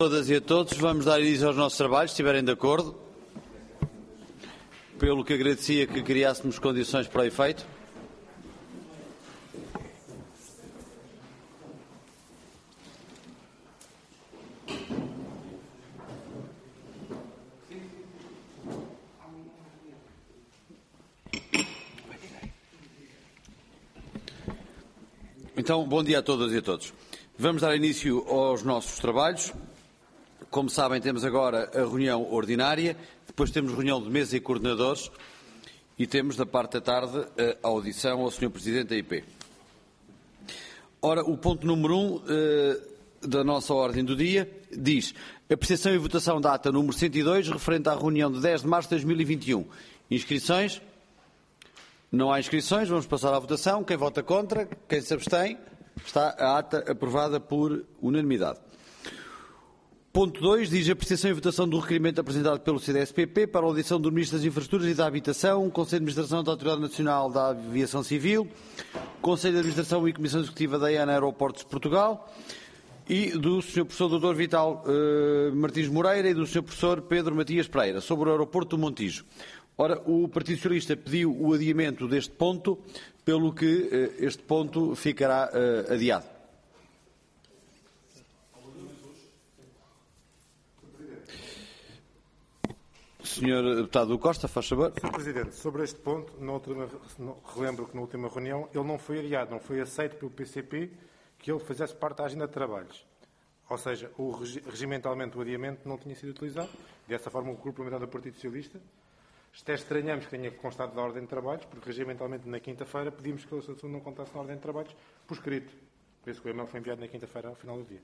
Todas e a todos, vamos dar início aos nossos trabalhos, se estiverem de acordo. Pelo que agradecia que criássemos condições para o efeito. Então, bom dia a todas e a todos. Vamos dar início aos nossos trabalhos. Como sabem, temos agora a reunião ordinária, depois temos reunião de mesa e coordenadores e temos, da parte da tarde, a audição ao Sr. Presidente da IP. Ora, o ponto número 1 da nossa ordem do dia diz: apreciação e votação da ata número 102, referente à reunião de 10 de março de 2021. Inscrições? Não há inscrições, vamos passar à votação. Quem vota contra? Quem se abstém? Está a ata aprovada por unanimidade. Ponto 2 diz apreciação e votação do requerimento apresentado pelo CDS-PP para a audição do Ministro das Infraestruturas e da Habitação, Conselho de Administração da Autoridade Nacional da Aviação Civil, Conselho de Administração e Comissão Executiva da ANA Aeroportos de Portugal e do Sr. Professor Dr. Vital Martins Moreira e do Sr. Professor Pedro Matias Pereira, sobre o aeroporto do Montijo. Ora, o Partido Socialista pediu o adiamento deste ponto, pelo que este ponto ficará adiado. Sr. Deputado Costa, faz favor. Sr. Presidente, sobre este ponto, relembro que na última reunião ele não foi adiado, não foi aceito pelo PCP que ele fizesse parte da agenda de trabalhos. Ou seja, regimentalmente o adiamento não tinha sido utilizado. Dessa forma, o Grupo Parlamentar do Partido Socialista. Até estranhamos que tenha constado da ordem de trabalhos, porque regimentalmente na quinta-feira pedimos que o assunto não contasse na ordem de trabalhos por escrito. Por isso que o e-mail foi enviado na quinta-feira ao final do dia.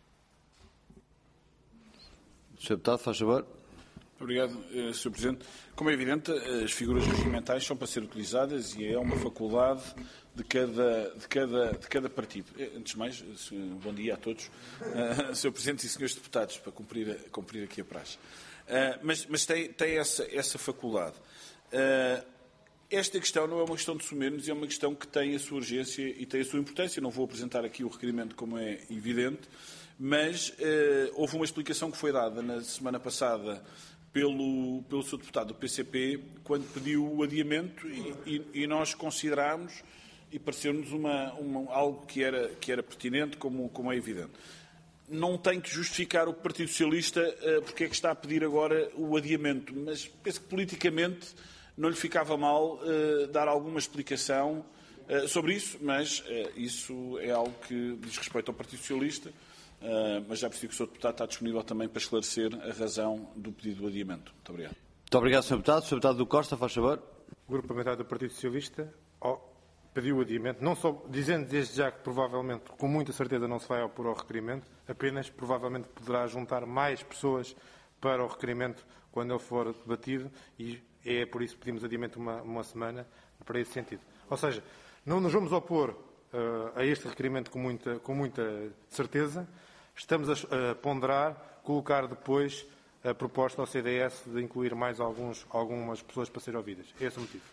Sr. Deputado, faz favor. Obrigado, Sr. Presidente. Como é evidente, as figuras regimentais são para ser utilizadas e é uma faculdade de cada partido. Antes de mais, bom dia a todos, Sr. Presidente e Srs. Deputados, para cumprir aqui a praxe. Mas tem essa faculdade. Esta questão não é uma questão de sumernos, é uma questão que tem a sua urgência e tem a sua importância. Não vou apresentar aqui o requerimento, como é evidente, mas houve uma explicação que foi dada na semana passada pelo Sr. Deputado do PCP, quando pediu o adiamento e nós considerámos e pareceu-nos algo que era pertinente, como é evidente. Não tem que justificar o Partido Socialista porque é que está a pedir agora o adiamento, mas penso que politicamente não lhe ficava mal dar alguma explicação sobre isso, mas isso é algo que diz respeito ao Partido Socialista, mas já percebi que o Sr. Deputado está disponível também para esclarecer a razão do pedido do adiamento. Muito obrigado. Muito obrigado, Sr. Deputado. Sr. Deputado do Costa, faz favor. O Grupo Parlamentar do Partido Socialista pediu o adiamento, não só dizendo desde já que provavelmente, com muita certeza, não se vai opor ao requerimento, apenas provavelmente poderá juntar mais pessoas para o requerimento quando ele for debatido e é por isso que pedimos adiamento uma semana para esse sentido. Ou seja, não nos vamos opor a este requerimento com muita certeza, estamos a ponderar, colocar depois a proposta ao CDS de incluir mais algumas pessoas para serem ouvidas. É esse o motivo.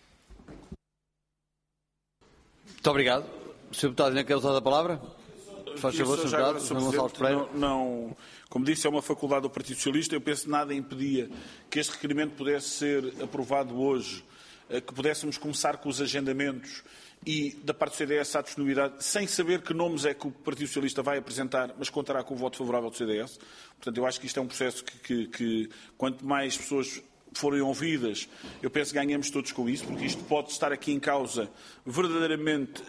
Muito obrigado. Sr. Deputado, ainda quer usar a palavra? Faz favor, Sr. Deputado. Sr. Gonçalves Pereira. Não, como disse, é uma faculdade do Partido Socialista. Eu penso que nada impedia que este requerimento pudesse ser aprovado hoje, que pudéssemos começar com os agendamentos e, da parte do CDS, à disponibilidade, sem saber que nomes é que o Partido Socialista vai apresentar, mas contará com o voto favorável do CDS. Portanto, eu acho que isto é um processo que quanto mais pessoas forem ouvidas, eu penso que ganhamos todos com isso, porque isto pode estar aqui em causa verdadeiramente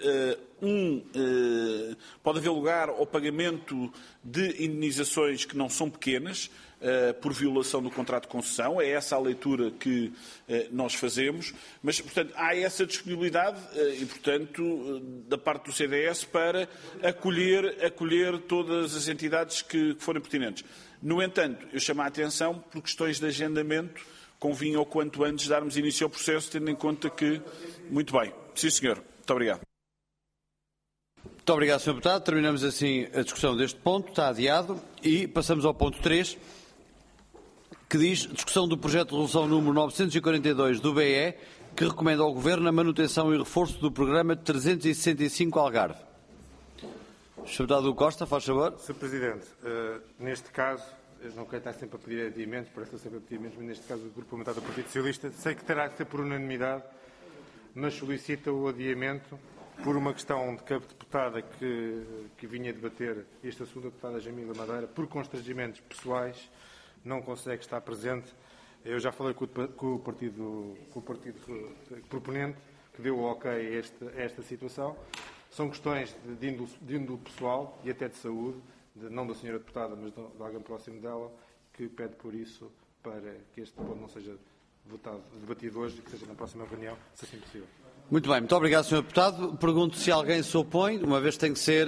pode haver lugar ao pagamento de indenizações que não são pequenas por violação do contrato de concessão. É essa a leitura que nós fazemos, mas, portanto, há essa disponibilidade e, portanto, da parte do CDS para acolher todas as entidades que forem pertinentes. No entanto, eu chamo a atenção por questões de agendamento. Convinha o quanto antes darmos início ao processo, tendo em conta que... Muito bem. Sim, senhor. Muito obrigado. Muito obrigado, Sr. Deputado. Terminamos assim a discussão deste ponto. Está adiado. E passamos ao ponto 3, que diz discussão do projeto de resolução número 942 do BE, que recomenda ao Governo a manutenção e reforço do programa 365 Algarve. Sr. Deputado Costa, faz favor. Sr. Presidente, neste caso, eu não quero estar sempre a pedir adiamentos, parece sempre a pedir adiamentos, mas neste caso o Grupo Parlamentar do Partido Socialista, sei que terá que ser por unanimidade, mas solicita o adiamento por uma questão de que a deputada que vinha debater este assunto, a deputada Jamila Madeira, por constrangimentos pessoais, não consegue estar presente. Eu já falei com o partido proponente, que deu o ok a esta situação. São questões de índole pessoal e até de saúde, não da senhora deputada, mas de alguém próximo dela, que pede por isso para que este ponto não seja debatido hoje e que seja na próxima reunião, se assim possível. Muito bem, muito obrigado, Sr. Deputado. Pergunto se alguém se opõe, uma vez que tem que ser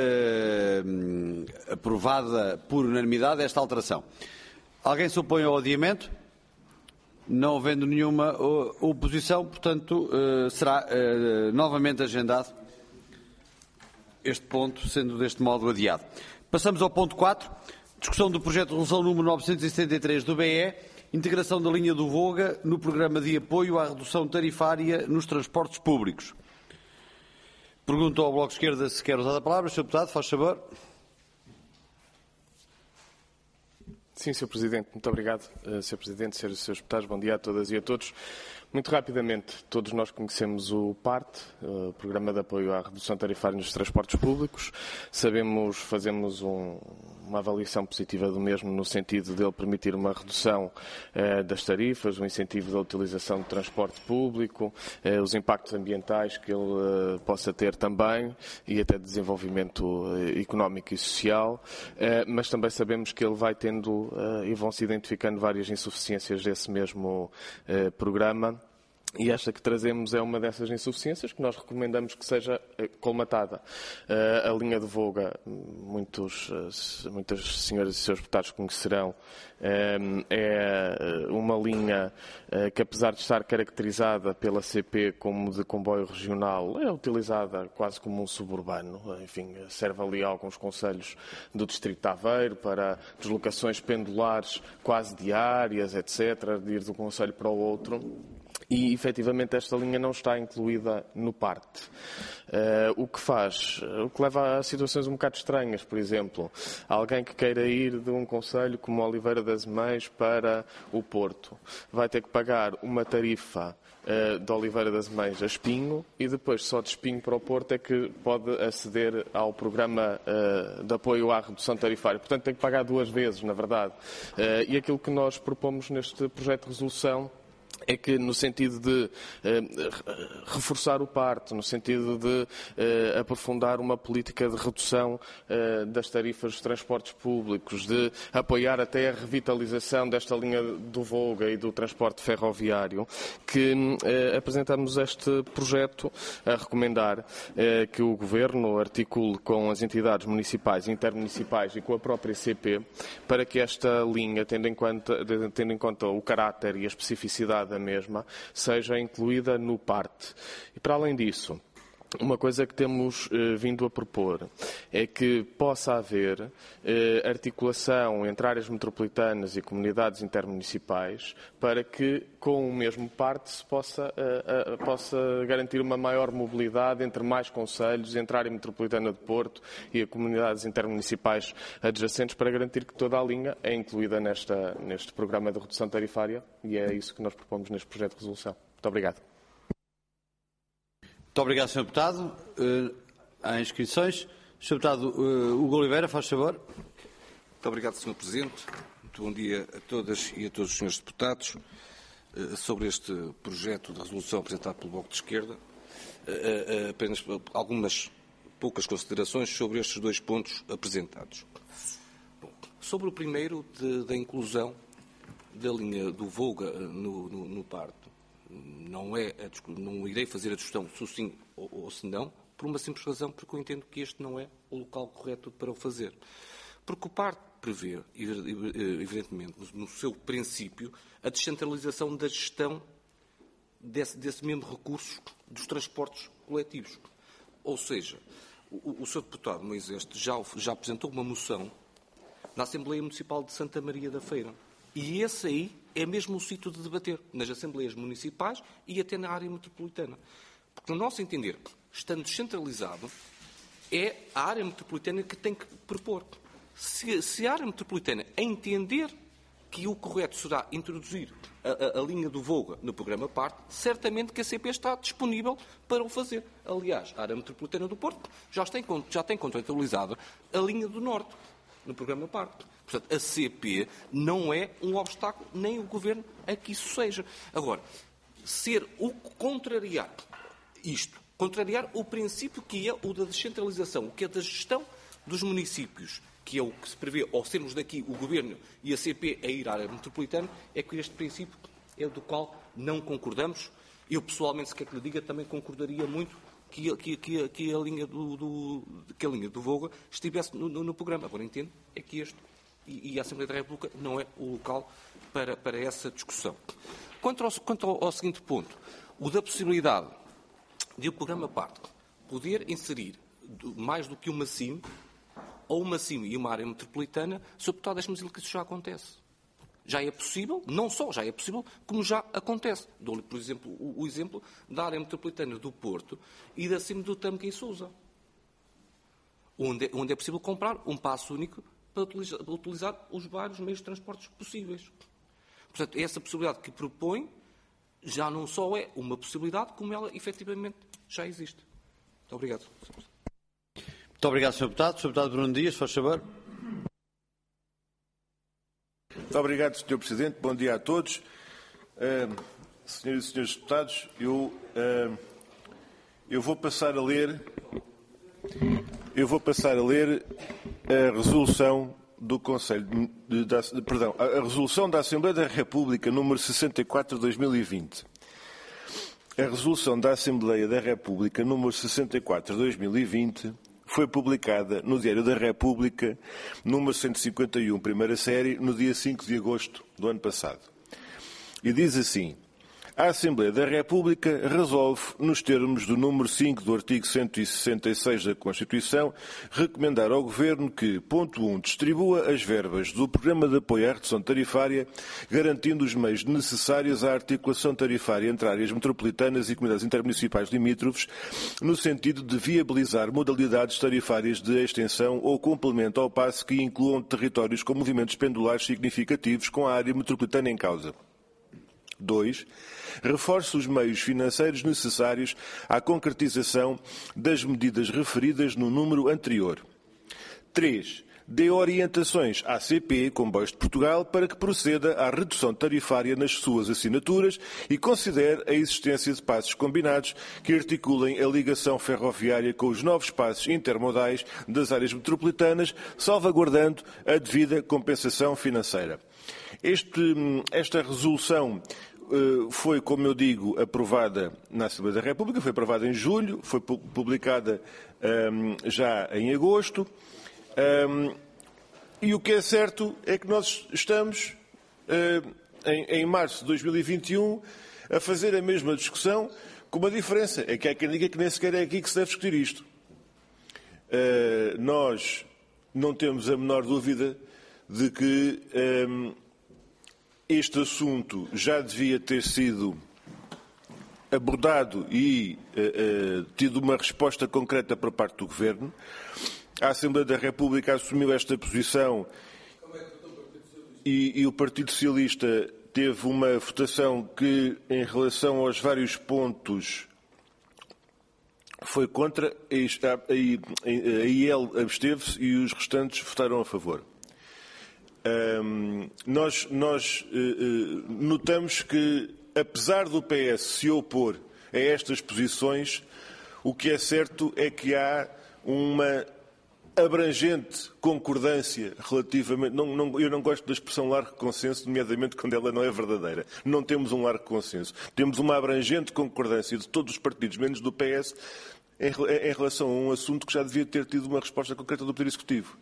aprovada por unanimidade esta alteração. Alguém se opõe ao adiamento? Não havendo nenhuma oposição, portanto, será novamente agendado este ponto, sendo deste modo adiado. Passamos ao ponto 4, discussão do projeto de resolução número 973 do BE, integração da linha do Voga no programa de apoio à redução tarifária nos transportes públicos. Pergunto ao Bloco de Esquerda se quer usar a palavra. Sr. Deputado, faz favor. Sim, Sr. Presidente. Muito obrigado, Sr. Presidente, Srs. Deputados. Bom dia a todas e a todos. Muito rapidamente, todos nós conhecemos o PART, o Programa de Apoio à Redução Tarifária nos Transportes Públicos. Fazemos uma avaliação positiva do mesmo no sentido de ele permitir uma redução das tarifas, um incentivo da utilização do transporte público, os impactos ambientais que ele possa ter também e até desenvolvimento económico e social, mas também sabemos que ele vai tendo e vão-se identificando várias insuficiências desse mesmo programa. E esta que trazemos é uma dessas insuficiências que nós recomendamos que seja colmatada. A linha de Voga, muitas senhoras e senhores deputados conhecerão, é uma linha que, apesar de estar caracterizada pela CP como de comboio regional, é utilizada quase como um suburbano. Enfim, serve ali a alguns concelhos do Distrito de Aveiro para deslocações pendulares quase diárias, etc., de ir de um concelho para o outro. E, efetivamente, esta linha não está incluída no PART. O que leva a situações um bocado estranhas. Por exemplo, alguém que queira ir de um concelho como Oliveira das Mães para o Porto vai ter que pagar uma tarifa de Oliveira das Mães a Espinho e depois só de Espinho para o Porto é que pode aceder ao programa de apoio à redução tarifária. Portanto, tem que pagar duas vezes, na verdade. E aquilo que nós propomos neste projeto de resolução é que, no sentido de reforçar o PART, no sentido de aprofundar uma política de redução das tarifas dos transportes públicos, de apoiar até a revitalização desta linha do Voga e do transporte ferroviário, que apresentamos este projeto a recomendar que o Governo articule com as entidades municipais, intermunicipais e com a própria CP para que esta linha, tendo em conta o caráter e a especificidade da mesma, seja incluída no PART. E, para além disso, uma coisa que temos vindo a propor é que possa haver articulação entre áreas metropolitanas e comunidades intermunicipais para que, com o mesmo PART, se possa garantir uma maior mobilidade entre mais concelhos, entre a área metropolitana de Porto e as comunidades intermunicipais adjacentes, para garantir que toda a linha é incluída neste programa de redução tarifária, e é isso que nós propomos neste projeto de resolução. Muito obrigado. Muito obrigado, Sr. Deputado. Há inscrições. Sr. Deputado Hugo Oliveira, faz favor. Muito obrigado, Sr. Presidente. Muito bom dia a todas e a todos os senhores deputados. Sobre este projeto de resolução apresentado pelo Bloco de Esquerda, apenas algumas poucas considerações sobre estes dois pontos apresentados. Bom, sobre o primeiro, da da linha do Voga no PART. Não irei fazer a discussão se sim ou se não, por uma simples razão, porque eu entendo que este não é o local correto para o fazer. Porque o PART prevê, evidentemente, no seu princípio, a descentralização da gestão desse mesmo recurso dos transportes coletivos. Ou seja, o Sr. Deputado Moisés já apresentou uma moção na Assembleia Municipal de Santa Maria da Feira. E esse aí é mesmo o sítio de debater, nas Assembleias Municipais e até na área metropolitana. Porque, no nosso entender, estando descentralizado, É a área metropolitana que tem que propor. Se a área metropolitana entender que o correto será introduzir a linha do Voga no programa PART, certamente que a CP está disponível para o fazer. Aliás, a área metropolitana do Porto já tem contratualizada a linha do Norte no programa PART. Portanto, a CP não é um obstáculo, nem o Governo a que isso seja. Agora, contrariar isto, contrariar o princípio que é o da descentralização, o que é da gestão dos municípios, que é o que se prevê, ao sermos daqui o Governo e a CP a ir à área metropolitana, é que este princípio é do qual não concordamos. Eu, pessoalmente, se quer que lhe diga, também concordaria muito que a linha do Voga estivesse no programa. Agora, entendo, é que e a Assembleia da República não é o local para essa discussão. Quanto ao seguinte ponto, o da possibilidade de o programa PART poder inserir mais do que uma CIM, ou uma CIM e uma área metropolitana, sobre todas as medidas que isso já acontece. Já é possível, não só já é possível, como já acontece. Dou-lhe, por exemplo, o exemplo da área metropolitana do Porto e da CIM do Tâmega e Sousa, onde é possível comprar um passo único para utilizar os vários meios de transportes possíveis. Portanto, essa possibilidade que propõe já não só é uma possibilidade, como ela efetivamente já existe. Muito obrigado. Muito obrigado, Sr. Deputado. Sr. Deputado Bruno Dias, faz favor. Muito obrigado, Sr. Presidente. Bom dia a todos. Senhoras e senhores deputados, eu vou passar a ler a resolução do Conselho, a resolução da Assembleia da República número 64 de 2020. A resolução da Assembleia da República número 64 de 2020 foi publicada no Diário da República, número 151, primeira série, no dia 5 de agosto do ano passado. E diz assim: a Assembleia da República resolve, nos termos do número 5 do artigo 166 da Constituição, recomendar ao Governo que, ponto 1, distribua as verbas do Programa de Apoio à Redução Tarifária, garantindo os meios necessários à articulação tarifária entre áreas metropolitanas e comunidades intermunicipais limítrofes, no sentido de viabilizar modalidades tarifárias de extensão ou complemento ao passe que incluam territórios com movimentos pendulares significativos com a área metropolitana em causa. 2. Reforça os meios financeiros necessários à concretização das medidas referidas no número anterior. 3. Dê orientações à CP, Comboios de Portugal, para que proceda à redução tarifária nas suas assinaturas e considere a existência de passos combinados que articulem a ligação ferroviária com os novos passos intermodais das áreas metropolitanas, salvaguardando a devida compensação financeira. Esta resolução foi, como eu digo, aprovada na Assembleia da República, foi aprovada em julho, foi publicada já em agosto, e o que é certo é que nós estamos, em março de 2021, a fazer a mesma discussão, com uma diferença, é que há quem diga que nem sequer é aqui que se deve discutir isto. Nós não temos a menor dúvida de que este assunto já devia ter sido abordado e tido uma resposta concreta por parte do Governo. A Assembleia da República assumiu esta posição e o Partido Socialista teve uma votação que, em relação aos vários pontos, foi contra, a IEL absteve-se e os restantes votaram a favor. Nós notamos que, apesar do PS se opor a estas posições, o que é certo é que há uma abrangente concordância relativamente... eu não gosto da expressão largo consenso, nomeadamente quando ela não é verdadeira. Não temos um largo consenso. Temos uma abrangente concordância de todos os partidos, menos do PS, em relação a um assunto que já devia ter tido uma resposta concreta do Poder Executivo.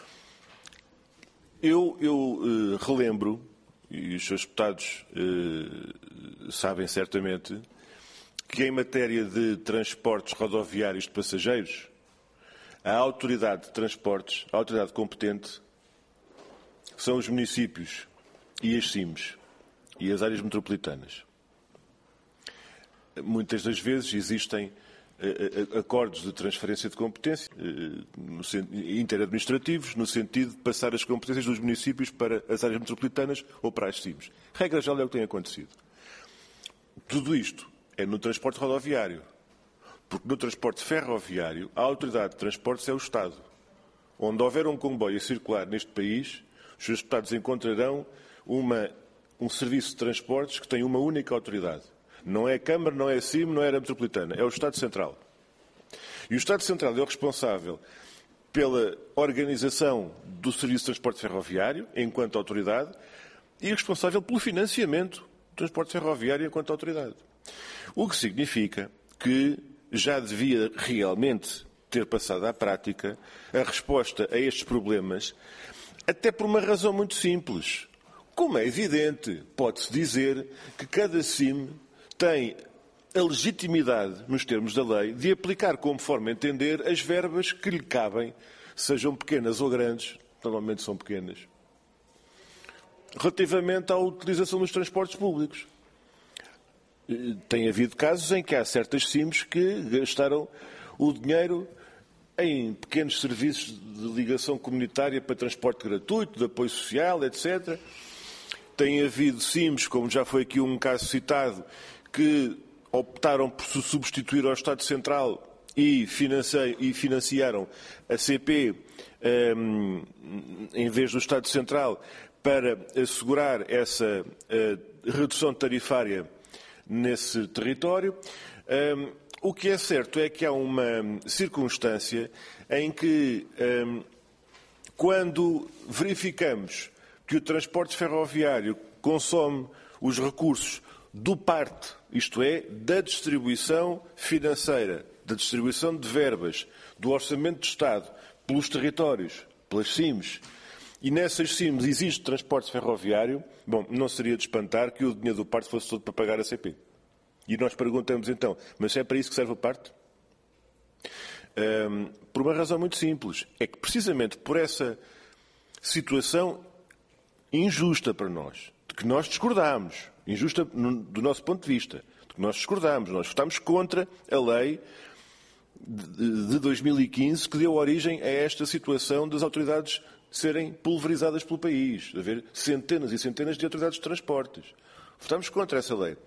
Eu relembro, e os seus deputados sabem certamente, que em matéria de transportes rodoviários de passageiros, a autoridade de transportes, a autoridade competente, são os municípios e as CIMs e as áreas metropolitanas. Muitas das vezes existem acordos de transferência de competência interadministrativos, no sentido de passar as competências dos municípios para as áreas metropolitanas ou para as CIMs. Regra geral é o que tem acontecido. Tudo isto é no transporte rodoviário, porque no transporte ferroviário a autoridade de transportes é o Estado. Onde houver um comboio a circular neste país, os seus deputados encontrarão um serviço de transportes que tem uma única autoridade. Não é a Câmara, não é a CIM, não é a área metropolitana, é o Estado Central. E o Estado Central é o responsável pela organização do Serviço de Transporte Ferroviário, enquanto autoridade, e responsável pelo financiamento do transporte ferroviário enquanto autoridade. O que significa que já devia realmente ter passado à prática a resposta a estes problemas, até por uma razão muito simples. Como é evidente, pode-se dizer que cada CIM tem a legitimidade, nos termos da lei, de aplicar conforme entender as verbas que lhe cabem, sejam pequenas ou grandes, normalmente são pequenas, relativamente à utilização dos transportes públicos. Tem havido casos em que há certas CIMs que gastaram o dinheiro em pequenos serviços de ligação comunitária para transporte gratuito, de apoio social, etc. Tem havido CIMs, como já foi aqui um caso citado, que optaram por se substituir ao Estado Central e financiaram a CP em vez do Estado Central para assegurar essa redução tarifária nesse território. O que é certo é que há uma circunstância em que, quando verificamos que o transporte ferroviário consome os recursos do parte, isto é, da distribuição financeira, da distribuição de verbas, do orçamento de Estado, pelos territórios, pelas CIMs, e nessas CIMs existe transporte ferroviário, bom, não seria de espantar que o dinheiro do parte fosse todo para pagar a CP. E nós perguntamos então, mas é para isso que serve o parte? Por uma razão muito simples. É que precisamente por essa situação injusta para nós, de que nós discordámos, injusta do nosso ponto de vista, de que nós discordámos, nós votámos contra a lei de 2015 que deu origem a esta situação das autoridades serem pulverizadas pelo país, de haver centenas e centenas de autoridades de transportes. Votámos contra essa lei.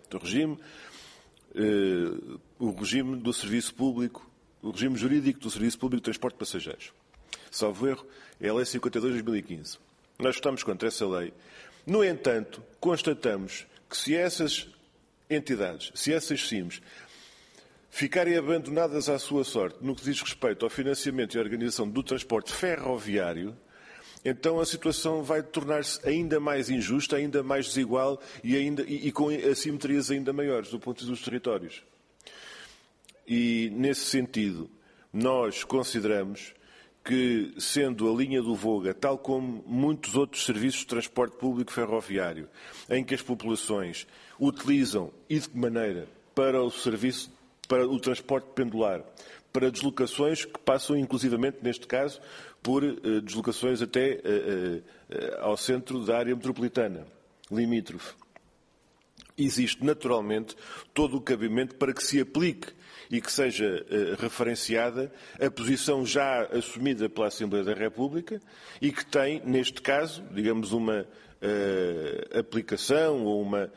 O regime do serviço público, o regime jurídico do serviço público de transporte de passageiros. Salvo erro, é a lei 52 de 2015. Nós votámos contra essa lei. No entanto, constatamos que se essas entidades, se essas CIMs, ficarem abandonadas à sua sorte no que diz respeito ao financiamento e à organização do transporte ferroviário, então a situação vai tornar-se ainda mais injusta, ainda mais desigual e com assimetrias ainda maiores do ponto de vista dos territórios. E, nesse sentido, nós consideramos que, sendo a linha do Voga, tal como muitos outros serviços de transporte público ferroviário, em que as populações utilizam, e de que maneira, para o serviço, para o transporte pendular, para deslocações que passam, inclusivamente, neste caso, por deslocações até ao centro da área metropolitana, limítrofe. Existe, naturalmente, todo o cabimento para que se aplique e que seja referenciada a posição já assumida pela Assembleia da República e que tem, neste caso, digamos, uma aplicação ou uma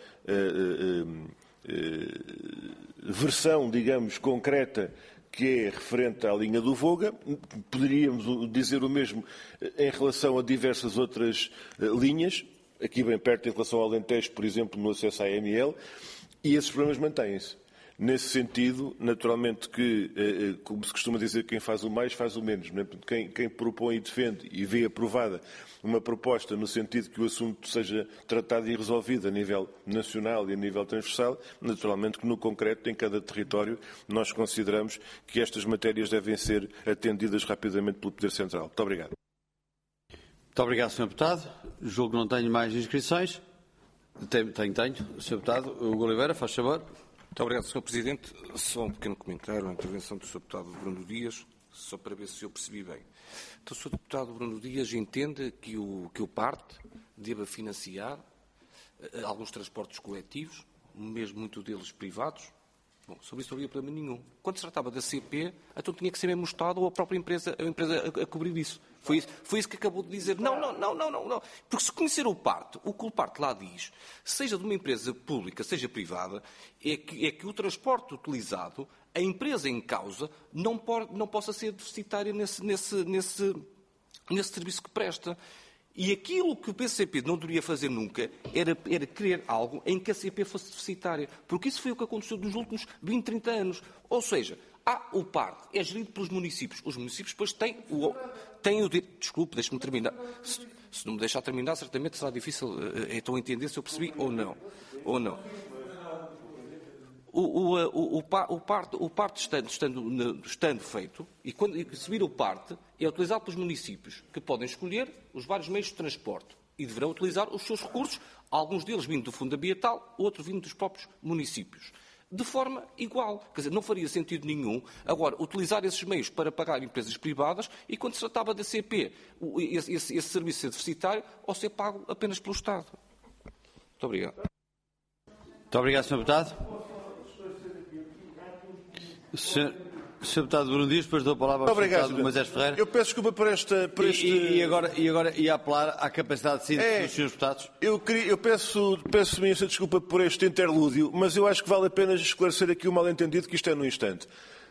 versão, digamos, concreta que é referente à linha do Voga. Poderíamos dizer o mesmo em relação a diversas outras linhas, aqui bem perto em relação ao Alentejo, por exemplo, no acesso à AML, e esses problemas mantêm-se. Nesse sentido, naturalmente que, como se costuma dizer, quem faz o mais faz o menos. Não é? Quem propõe e defende e vê aprovada uma proposta no sentido que o assunto seja tratado e resolvido a nível nacional e a nível transversal, naturalmente que no concreto, em cada território, nós consideramos que estas matérias devem ser atendidas rapidamente pelo Poder Central. Muito obrigado. Muito obrigado, Sr. Deputado. Julgo que não tenho mais inscrições. Tenho. Sr. Deputado Hugo Oliveira, faz favor. Muito obrigado, Sr. Presidente. Só um pequeno comentário à intervenção do Sr. Deputado Bruno Dias, só para ver se eu percebi bem. Então, o Sr. Deputado Bruno Dias entende que o parte deva financiar alguns transportes coletivos, mesmo muitos deles privados, Bom, sobre isso não havia problema nenhum. Quando se tratava da CP, então tinha que ser mesmo o Estado ou a própria empresa, a cobrir isso. Foi isso que acabou de dizer. Não. Porque se conhecer o parte, o que o parte lá diz, seja de uma empresa pública, seja privada, é que o transporte utilizado, a empresa em causa, não possa ser deficitária nesse serviço que presta. E aquilo que o PCP não deveria fazer nunca era querer algo em que a CP fosse deficitária. Porque isso foi o que aconteceu nos últimos 20, 30 anos. Ou seja, o PART é gerido pelos municípios. Os municípios depois têm o direito... Desculpe, deixe-me terminar. Se não me deixar terminar, certamente será difícil então entender se eu percebi ou não. O PART estando feito, e quando se vira o PART, é utilizado pelos municípios, que podem escolher os vários meios de transporte e deverão utilizar os seus recursos, alguns deles vindo do Fundo Ambiental, outros vindo dos próprios municípios. De forma igual. Quer dizer, não faria sentido nenhum, agora, utilizar esses meios para pagar empresas privadas e, quando se tratava da CP, esse serviço ser deficitário ou ser pago apenas pelo Estado. Muito obrigado. Muito obrigado, Sr. Deputado. Sr. Deputado Bruno Dias, depois dou a palavra ao Sr. Deputado Moisés Ferreira. Eu peço desculpa por este... E agora ia apelar à capacidade de síntese dos Srs. Deputados. Eu peço imensa desculpa por este interlúdio, mas eu acho que vale a pena esclarecer aqui o mal-entendido, que isto é no instante.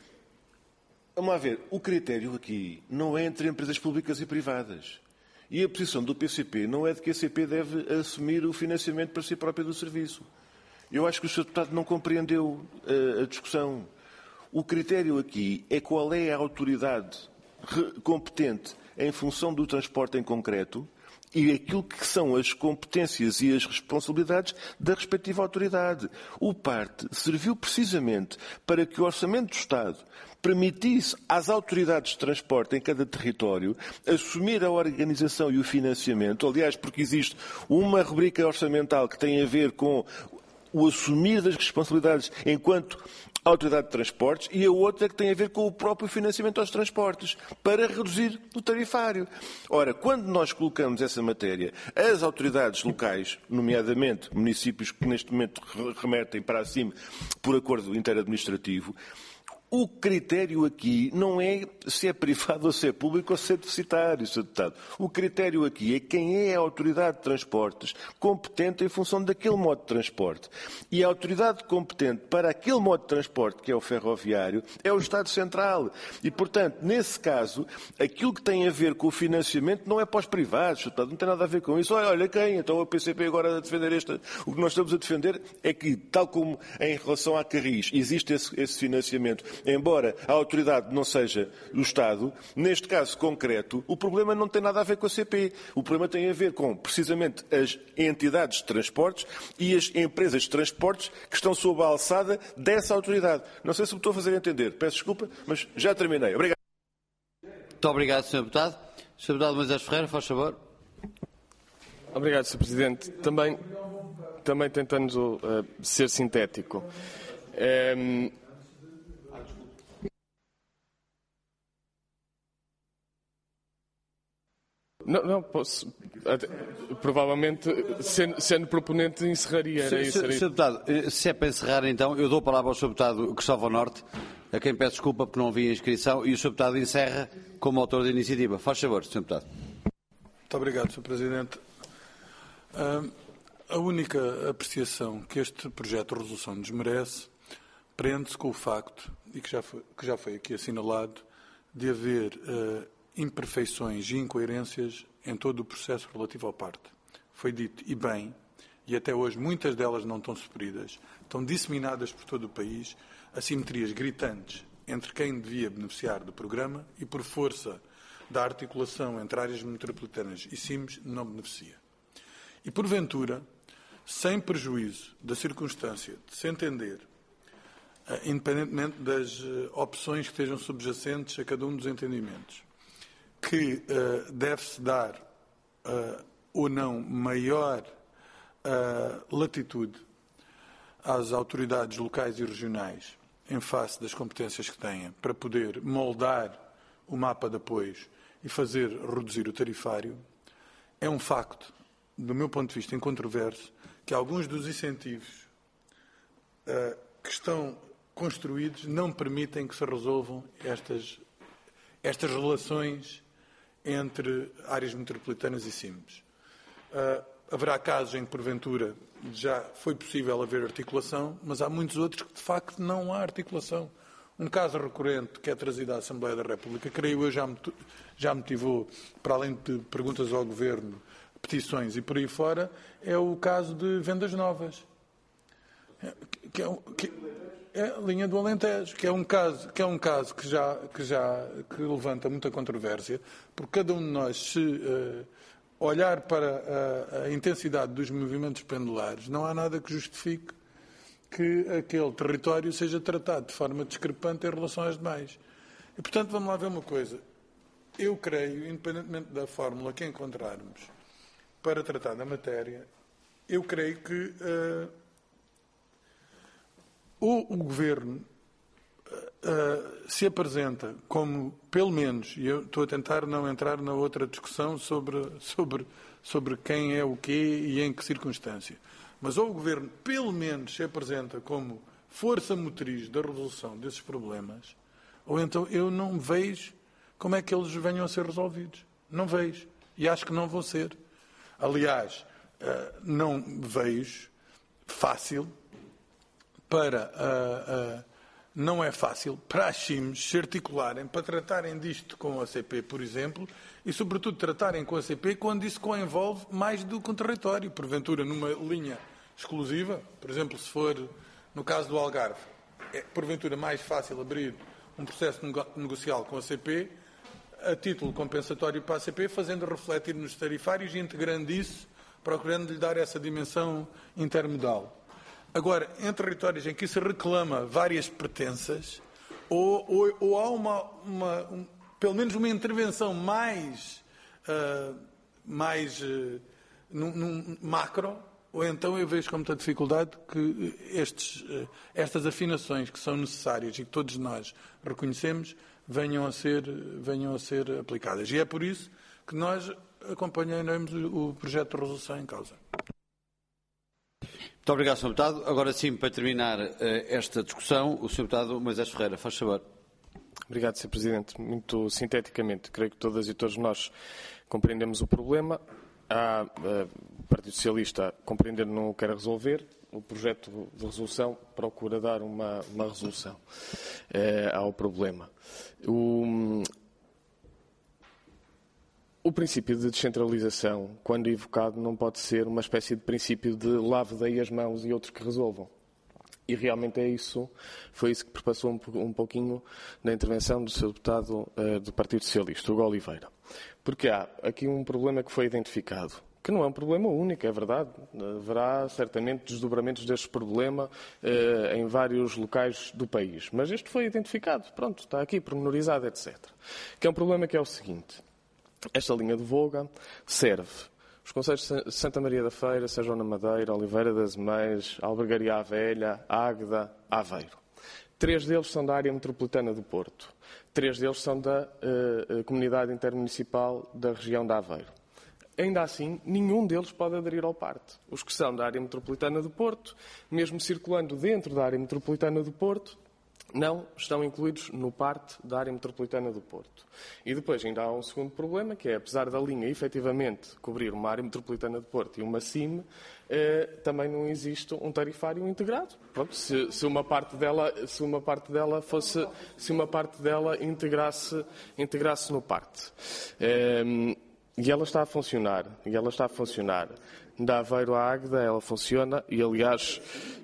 Vamos lá ver, o critério aqui não é entre empresas públicas e privadas. E a posição do PCP não é de que a CP deve assumir o financiamento para si própria do serviço. Eu acho que o Sr. Deputado não compreendeu a discussão. O critério aqui é qual é a autoridade competente em função do transporte em concreto e aquilo que são as competências e as responsabilidades da respectiva autoridade. O PART serviu precisamente para que o Orçamento do Estado permitisse às autoridades de transporte em cada território assumir a organização e o financiamento. Aliás, porque existe uma rubrica orçamental que tem a ver com o assumir das responsabilidades enquanto autoridade de transportes, e a outra que tem a ver com o próprio financiamento aos transportes, para reduzir o tarifário. Ora, quando nós colocamos essa matéria, as autoridades locais, nomeadamente municípios que neste momento remetem para cima por acordo interadministrativo, o critério aqui não é se é privado ou se é público ou se é deficitário, Sr. Deputado. O critério aqui é quem é a autoridade de transportes competente em função daquele modo de transporte. E a autoridade competente para aquele modo de transporte, que é o ferroviário, é o Estado Central. E, portanto, nesse caso, aquilo que tem a ver com o financiamento não é para os privados, Sr. Deputado, não tem nada a ver com isso. Olha quem? Então a PCP agora a defender esta. O que nós estamos a defender é que, tal como em relação à Carris, existe esse financiamento. Embora a autoridade não seja do Estado, neste caso concreto, o problema não tem nada a ver com a CP. O problema tem a ver com, precisamente, as entidades de transportes e as empresas de transportes que estão sob a alçada dessa autoridade. Não sei se me estou a fazer entender. Peço desculpa, mas já terminei. Obrigado. Muito obrigado, Sr. Deputado. Sr. Deputado Moisés Ferreira, faz favor. Obrigado, Sr. Presidente. Também tentando ser sintético. Não posso. Provavelmente, sendo proponente, encerraria. Sr. Deputado, se é para encerrar, então, eu dou a palavra ao Sr. Deputado Cristóvão Norte, a quem peço desculpa porque não vi a inscrição, e o Sr. Deputado encerra como autor da iniciativa. Faz favor, Sr. Deputado. Muito obrigado, Sr. Presidente. A única apreciação que este projeto de resolução nos merece prende-se com o facto, e que já foi aqui assinalado, de haver imperfeições e incoerências em todo o processo relativo ao PART. Foi dito, e bem, e até hoje muitas delas não estão supridas, estão disseminadas por todo o país, assimetrias gritantes entre quem devia beneficiar do programa e, por força da articulação entre áreas metropolitanas e CIMs, não beneficia. E, porventura, sem prejuízo da circunstância de se entender, independentemente das opções que estejam subjacentes a cada um dos entendimentos, que deve-se dar ou não maior latitude às autoridades locais e regionais em face das competências que têm para poder moldar o mapa de apoios e fazer reduzir o tarifário, é um facto, do meu ponto de vista incontroverso, que alguns dos incentivos que estão construídos não permitem que se resolvam estas relações entre áreas metropolitanas e CIMs. Haverá casos em que, porventura, já foi possível haver articulação, mas há muitos outros que, de facto, não há articulação. Um caso recorrente que é trazido à Assembleia da República, creio eu, já motivou, para além de perguntas ao Governo, petições e por aí fora, é o caso de Vendas Novas. É a linha do Alentejo, que é um caso que levanta muita controvérsia, porque cada um de nós, se olhar para a intensidade dos movimentos pendulares, não há nada que justifique que aquele território seja tratado de forma discrepante em relação aos demais. E, portanto, vamos lá ver uma coisa. Eu creio, independentemente da fórmula que encontrarmos para tratar da matéria, eu creio que o Governo se apresenta como, pelo menos, e eu estou a tentar não entrar na outra discussão sobre quem é o quê e em que circunstância, mas ou o Governo, pelo menos, se apresenta como força motriz da resolução desses problemas, ou então eu não vejo como é que eles venham a ser resolvidos. Não vejo. E acho que não vão ser. Aliás, não vejo fácil não é fácil para as CIMs se articularem para tratarem disto com a CP, por exemplo, e, sobretudo, tratarem com a CP quando isso coenvolve mais do que um território. Porventura, numa linha exclusiva, por exemplo, se for no caso do Algarve, é, porventura, mais fácil abrir um processo negocial com a CP, a título compensatório para a CP, fazendo refletir nos tarifários e integrando isso, procurando lhe dar essa dimensão intermodal. Agora, em territórios em que se reclama várias pertenças, ou há pelo menos uma intervenção mais num macro, ou então eu vejo com muita dificuldade que estas afinações que são necessárias e que todos nós reconhecemos venham a ser aplicadas. E é por isso que nós acompanharemos o projeto de resolução em causa. Muito obrigado, Sr. Deputado. Agora sim, para terminar esta discussão, o Sr. Deputado Moisés Ferreira, faz favor. Obrigado, Sr. Presidente. Muito sinteticamente, creio que todas e todos nós compreendemos o problema. O Partido Socialista, compreendendo, não o quer resolver. O projeto de resolução procura dar uma resolução ao problema. O princípio de descentralização, quando evocado, não pode ser uma espécie de princípio de lave daí as mãos e outros que resolvam. E realmente foi isso que perpassou um pouquinho na intervenção do Sr. Deputado do Partido Socialista, Hugo Oliveira. Porque há aqui um problema que foi identificado, que não é um problema único, é verdade. Haverá certamente desdobramentos deste problema em vários locais do país. Mas este foi identificado, pronto, está aqui, pormenorizado, etc. Que é um problema que é o seguinte. Esta linha de Voga serve os concelhos de Santa Maria da Feira, São João da Madeira, Oliveira das Meias, Albergaria à Velha, Águeda, Aveiro. 3 deles são da área metropolitana do Porto. 3 deles são da comunidade intermunicipal da região de Aveiro. Ainda assim, nenhum deles pode aderir ao PARTE. Os que são da área metropolitana do Porto, mesmo circulando dentro da área metropolitana do Porto, não estão incluídos no PARTE da área metropolitana do Porto. E depois ainda há um segundo problema, que é, apesar da linha efetivamente cobrir uma área metropolitana do Porto e uma CIM, também não existe um tarifário integrado. Pronto, se uma parte dela integrasse no PARTE. E ela está a funcionar. Da Aveiro à Águeda, ela funciona e, aliás,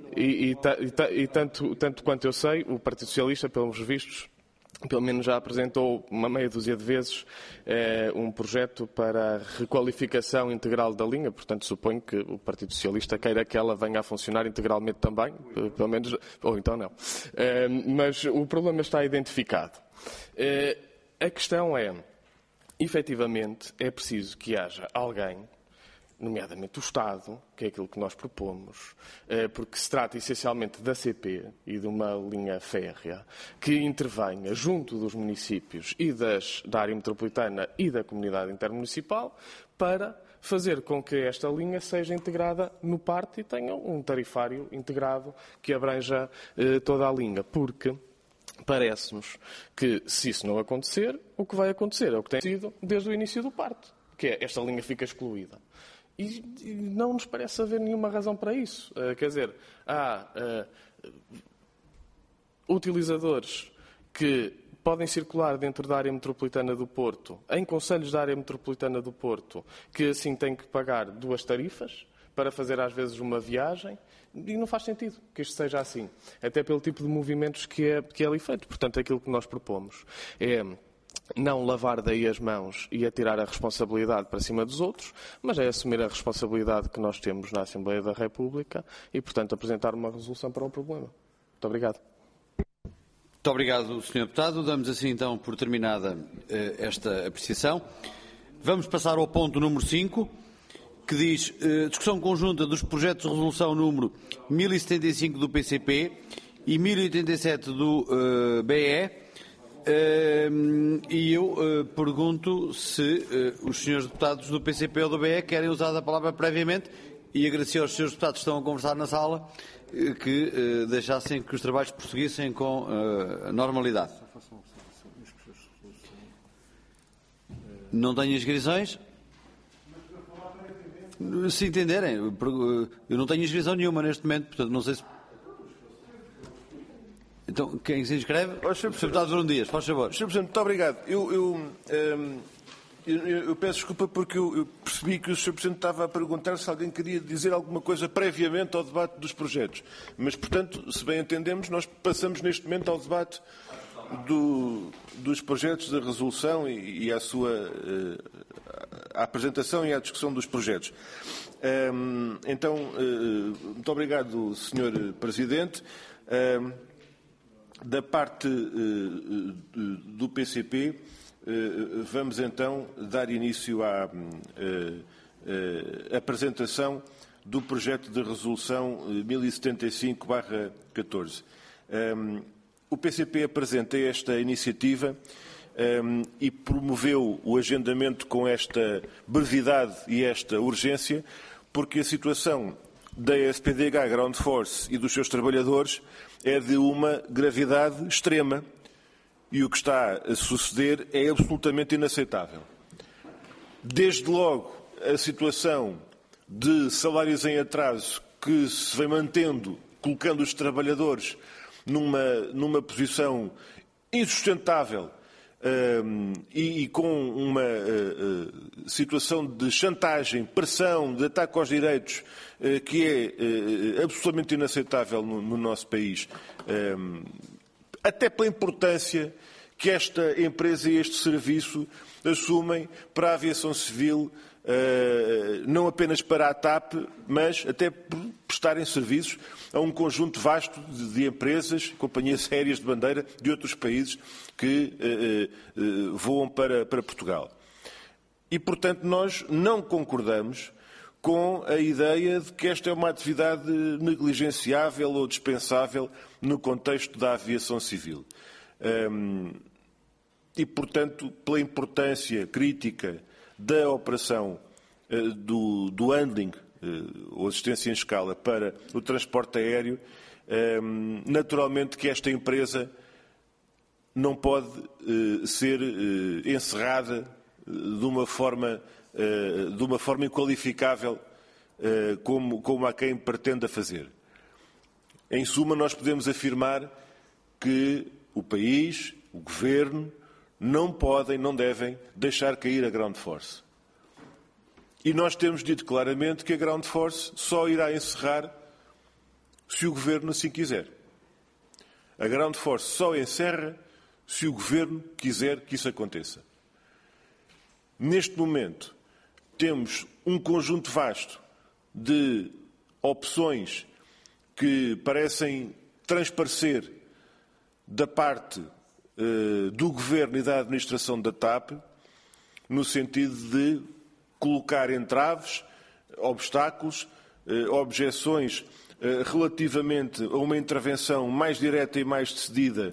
tanto quanto eu sei, o Partido Socialista, pelos vistos, pelo menos já apresentou uma meia dúzia de vezes um projeto para a requalificação integral da linha. Portanto, suponho que o Partido Socialista queira que ela venha a funcionar integralmente também, pelo menos, ou então não. Mas o problema está identificado. A questão é, efetivamente, é preciso que haja alguém, nomeadamente o Estado, que é aquilo que nós propomos, porque se trata essencialmente da CP e de uma linha férrea, que intervenha junto dos municípios e da área metropolitana e da comunidade intermunicipal para fazer com que esta linha seja integrada no PART e tenha um tarifário integrado que abranja toda a linha. Porque parece-nos que, se isso não acontecer, o que vai acontecer é o que tem sido desde o início do PART, que é esta linha fica excluída. E não nos parece haver nenhuma razão para isso. Quer dizer, há utilizadores que podem circular dentro da área metropolitana do Porto, em concelhos da área metropolitana do Porto, que assim têm que pagar 2 tarifas para fazer às vezes uma viagem, e não faz sentido que isto seja assim, até pelo tipo de movimentos que é ali feito. Portanto, aquilo que nós propomos é não lavar daí as mãos e atirar a responsabilidade para cima dos outros, mas é assumir a responsabilidade que nós temos na Assembleia da República e, portanto, apresentar uma resolução para o problema. Muito obrigado. Muito obrigado, Sr. Deputado. Damos assim, então, por terminada esta apreciação. Vamos passar ao ponto número 5, que diz discussão conjunta dos projetos de resolução número 1075 do PCP e 1087 do BE. E eu pergunto se os senhores deputados do PCP ou do BE querem usar a palavra previamente e agradecer aos senhores deputados que estão a conversar na sala que deixassem que os trabalhos prosseguissem com normalidade. Não tenho inscrições? Se entenderem, eu não tenho inscrição nenhuma neste momento, portanto não sei se... Então, quem se inscreve? O Sr. Deputado Bruno Dias, faz favor. Sr. Presidente, muito obrigado. Eu peço desculpa porque eu percebi que o Sr. Presidente estava a perguntar se alguém queria dizer alguma coisa previamente ao debate dos projetos. Mas, portanto, se bem entendemos, nós passamos neste momento ao debate dos projetos de resolução e à sua à apresentação e à discussão dos projetos. Então, muito obrigado, Sr. Presidente. Da parte do PCP, vamos então dar início à apresentação do projeto de resolução 1075/14. O PCP apresenta esta iniciativa e promoveu o agendamento com esta brevidade e esta urgência, porque a situação da SPDH Ground Force e dos seus trabalhadores é de uma gravidade extrema e o que está a suceder é absolutamente inaceitável. Desde logo, a situação de salários em atraso que se vem mantendo, colocando os trabalhadores numa posição insustentável e com uma situação de chantagem, pressão, de ataque aos direitos que é absolutamente inaceitável no nosso país. Até pela importância que esta empresa e este serviço assumem para a aviação civil, não apenas para a TAP, mas até por prestarem serviços a um conjunto vasto de empresas, companhias aéreas de bandeira de outros países que voam para Portugal. E, portanto, nós não concordamos com a ideia de que esta é uma atividade negligenciável ou dispensável no contexto da aviação civil. E, portanto, pela importância crítica da operação do handling ou assistência em escala para o transporte aéreo, naturalmente que esta empresa não pode ser encerrada de uma forma inqualificável como há quem pretenda fazer. Em suma, nós podemos afirmar que o país, o Governo, não podem, não devem deixar cair a Ground Force. E nós temos dito claramente que a Ground Force só irá encerrar se o Governo assim quiser. A Ground Force só encerra se o Governo quiser que isso aconteça. Neste momento, temos um conjunto vasto de opções que parecem transparecer da parte do Governo e da administração da TAP, no sentido de colocar entraves, obstáculos, objeções relativamente a uma intervenção mais direta e mais decidida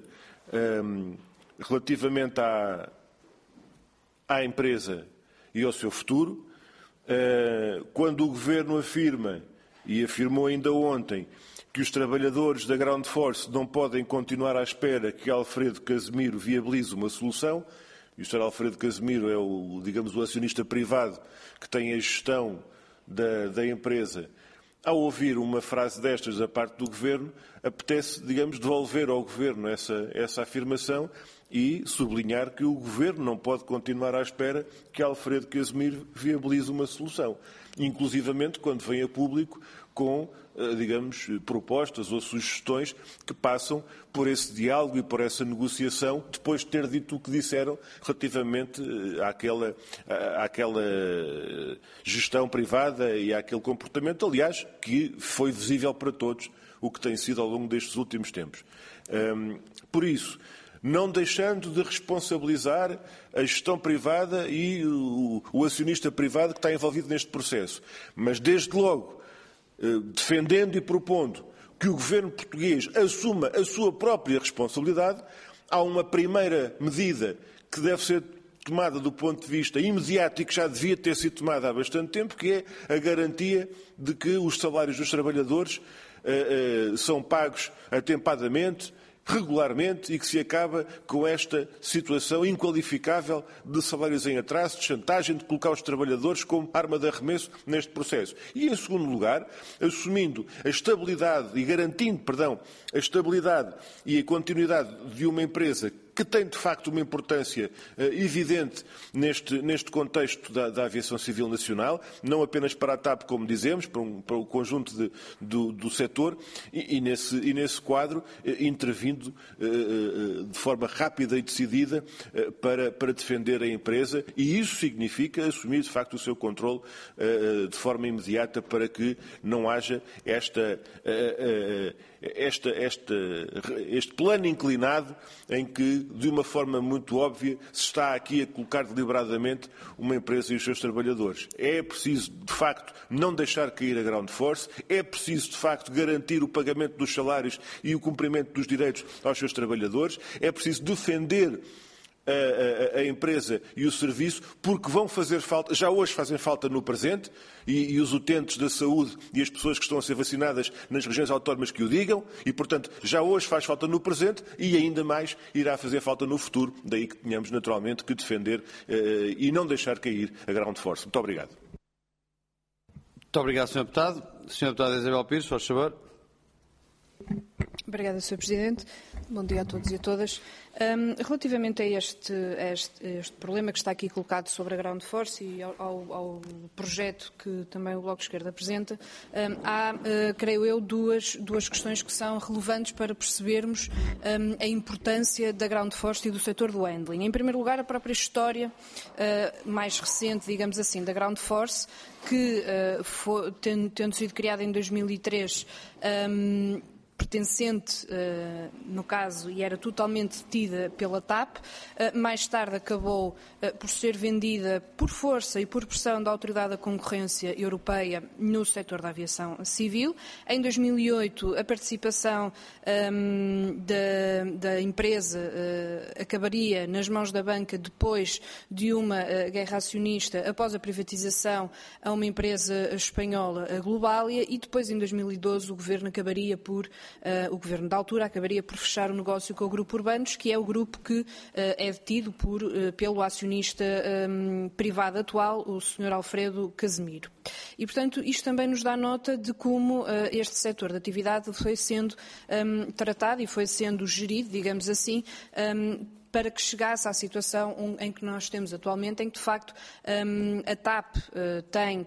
relativamente à empresa e ao seu futuro, quando o Governo afirma, e afirmou ainda ontem, que os trabalhadores da Ground Force não podem continuar à espera que Alfredo Casemiro viabilize uma solução, e o Sr. Alfredo Casemiro é o acionista privado que tem a gestão da empresa. Ao ouvir uma frase destas da parte do Governo, apetece, devolver ao Governo essa afirmação e sublinhar que o Governo não pode continuar à espera que Alfredo Casemiro viabilize uma solução. Inclusivamente quando vem a público com, propostas ou sugestões que passam por esse diálogo e por essa negociação, depois de ter dito o que disseram relativamente àquela gestão privada e àquele comportamento, aliás, que foi visível para todos o que tem sido ao longo destes últimos tempos. Por isso, não deixando de responsabilizar a gestão privada e o acionista privado que está envolvido neste processo, mas desde logo defendendo e propondo que o governo português assuma a sua própria responsabilidade, há uma primeira medida que deve ser tomada do ponto de vista imediato e que já devia ter sido tomada há bastante tempo, que é a garantia de que os salários dos trabalhadores são pagos atempadamente, regularmente, e que se acaba com esta situação inqualificável de salários em atraso, de chantagem, de colocar os trabalhadores como arma de arremesso neste processo. E, em segundo lugar, assumindo a estabilidade e garantindo, a estabilidade e a continuidade de uma empresa que tem, de facto, uma importância evidente neste contexto da aviação civil nacional, não apenas para a TAP, como dizemos, para o conjunto do setor, e nesse quadro intervindo de forma rápida e decidida para defender a empresa, e isso significa assumir, de facto, o seu controle de forma imediata para que não haja este plano inclinado em que, de uma forma muito óbvia, se está aqui a colocar deliberadamente uma empresa e os seus trabalhadores. É preciso, de facto, não deixar cair a Ground Force, é preciso, de facto, garantir o pagamento dos salários e o cumprimento dos direitos aos seus trabalhadores, é preciso defender a empresa e o serviço, porque vão fazer falta, já hoje fazem falta no presente, e os utentes da saúde e as pessoas que estão a ser vacinadas nas regiões autónomas que o digam, e, portanto, já hoje faz falta no presente e ainda mais irá fazer falta no futuro, daí que tenhamos naturalmente que defender e não deixar cair a Ground Force. Muito obrigado. Muito obrigado, Sr. Deputado. Sra. Deputada Isabel Pires, por favor. Obrigada, Sr. Presidente. Bom dia a todos e a todas. Relativamente a este problema que está aqui colocado sobre a Ground Force e ao projeto que também o Bloco de Esquerda apresenta, há, creio eu, duas questões que são relevantes para percebermos a importância da Ground Force e do setor do handling. Em primeiro lugar, a própria história mais recente, digamos assim, da Ground Force, que, tendo sido criada em 2003, pertencente, no caso, e era totalmente detida pela TAP, mais tarde acabou por ser vendida por força e por pressão da Autoridade da Concorrência Europeia no setor da aviação civil. Em 2008, a participação da empresa acabaria nas mãos da banca depois de uma guerra acionista após a privatização a uma empresa espanhola, a Globalia, e depois, em 2012, o Governo o Governo da altura acabaria por fechar o negócio com o Grupo Urbanos, que é o grupo que é detido pelo acionista privado atual, o Sr. Alfredo Casemiro. E, portanto, isto também nos dá nota de como este setor de atividade foi sendo tratado e foi sendo gerido, digamos assim, para que chegasse à situação em que nós temos atualmente, em que, de facto, a TAP tem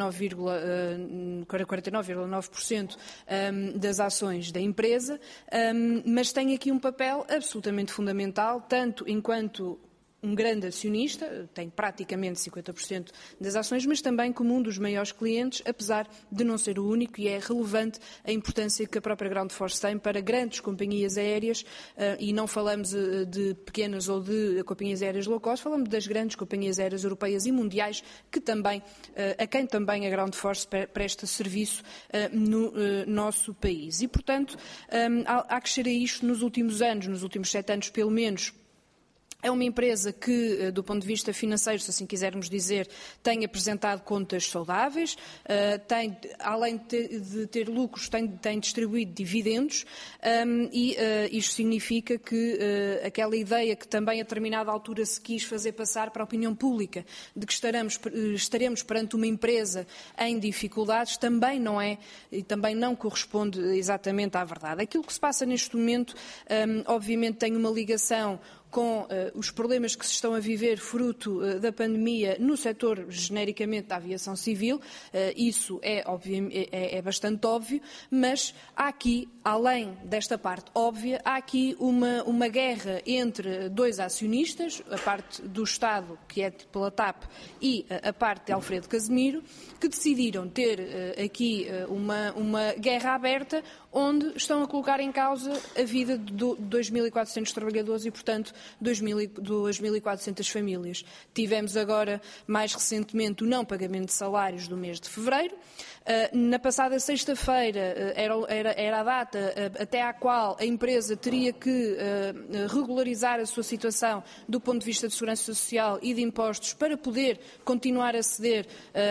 49,9% das ações da empresa, mas tem aqui um papel absolutamente fundamental, tanto enquanto um grande acionista, tem praticamente 50% das ações, mas também como um dos maiores clientes, apesar de não ser o único, e é relevante a importância que a própria Ground Force tem para grandes companhias aéreas, e não falamos de pequenas ou de companhias aéreas low cost, falamos das grandes companhias aéreas europeias e mundiais, a quem também a Ground Force presta serviço no nosso país. E, portanto, há que crescer a isto nos últimos anos, nos últimos 7 anos pelo menos. É uma empresa que, do ponto de vista financeiro, se assim quisermos dizer, tem apresentado contas saudáveis, além de ter lucros, tem distribuído dividendos, e isto significa que aquela ideia que também a determinada altura se quis fazer passar para a opinião pública, de que estaremos perante uma empresa em dificuldades, também não é e também não corresponde exatamente à verdade. Aquilo que se passa neste momento, obviamente, tem uma ligação com os problemas que se estão a viver fruto da pandemia no setor, genericamente, da aviação civil. Isso é bastante óbvio, mas há aqui, além desta parte óbvia, há aqui uma guerra entre dois acionistas, a parte do Estado, que é pela TAP, e a parte de Alfredo Casemiro, que decidiram ter aqui uma guerra aberta, onde estão a colocar em causa a vida de 2.400 trabalhadores e, portanto, 2.400 famílias. Tivemos agora, mais recentemente, o não pagamento de salários do mês de fevereiro. Na passada sexta-feira era a data até à qual a empresa teria que regularizar a sua situação do ponto de vista de segurança social e de impostos para poder continuar a aceder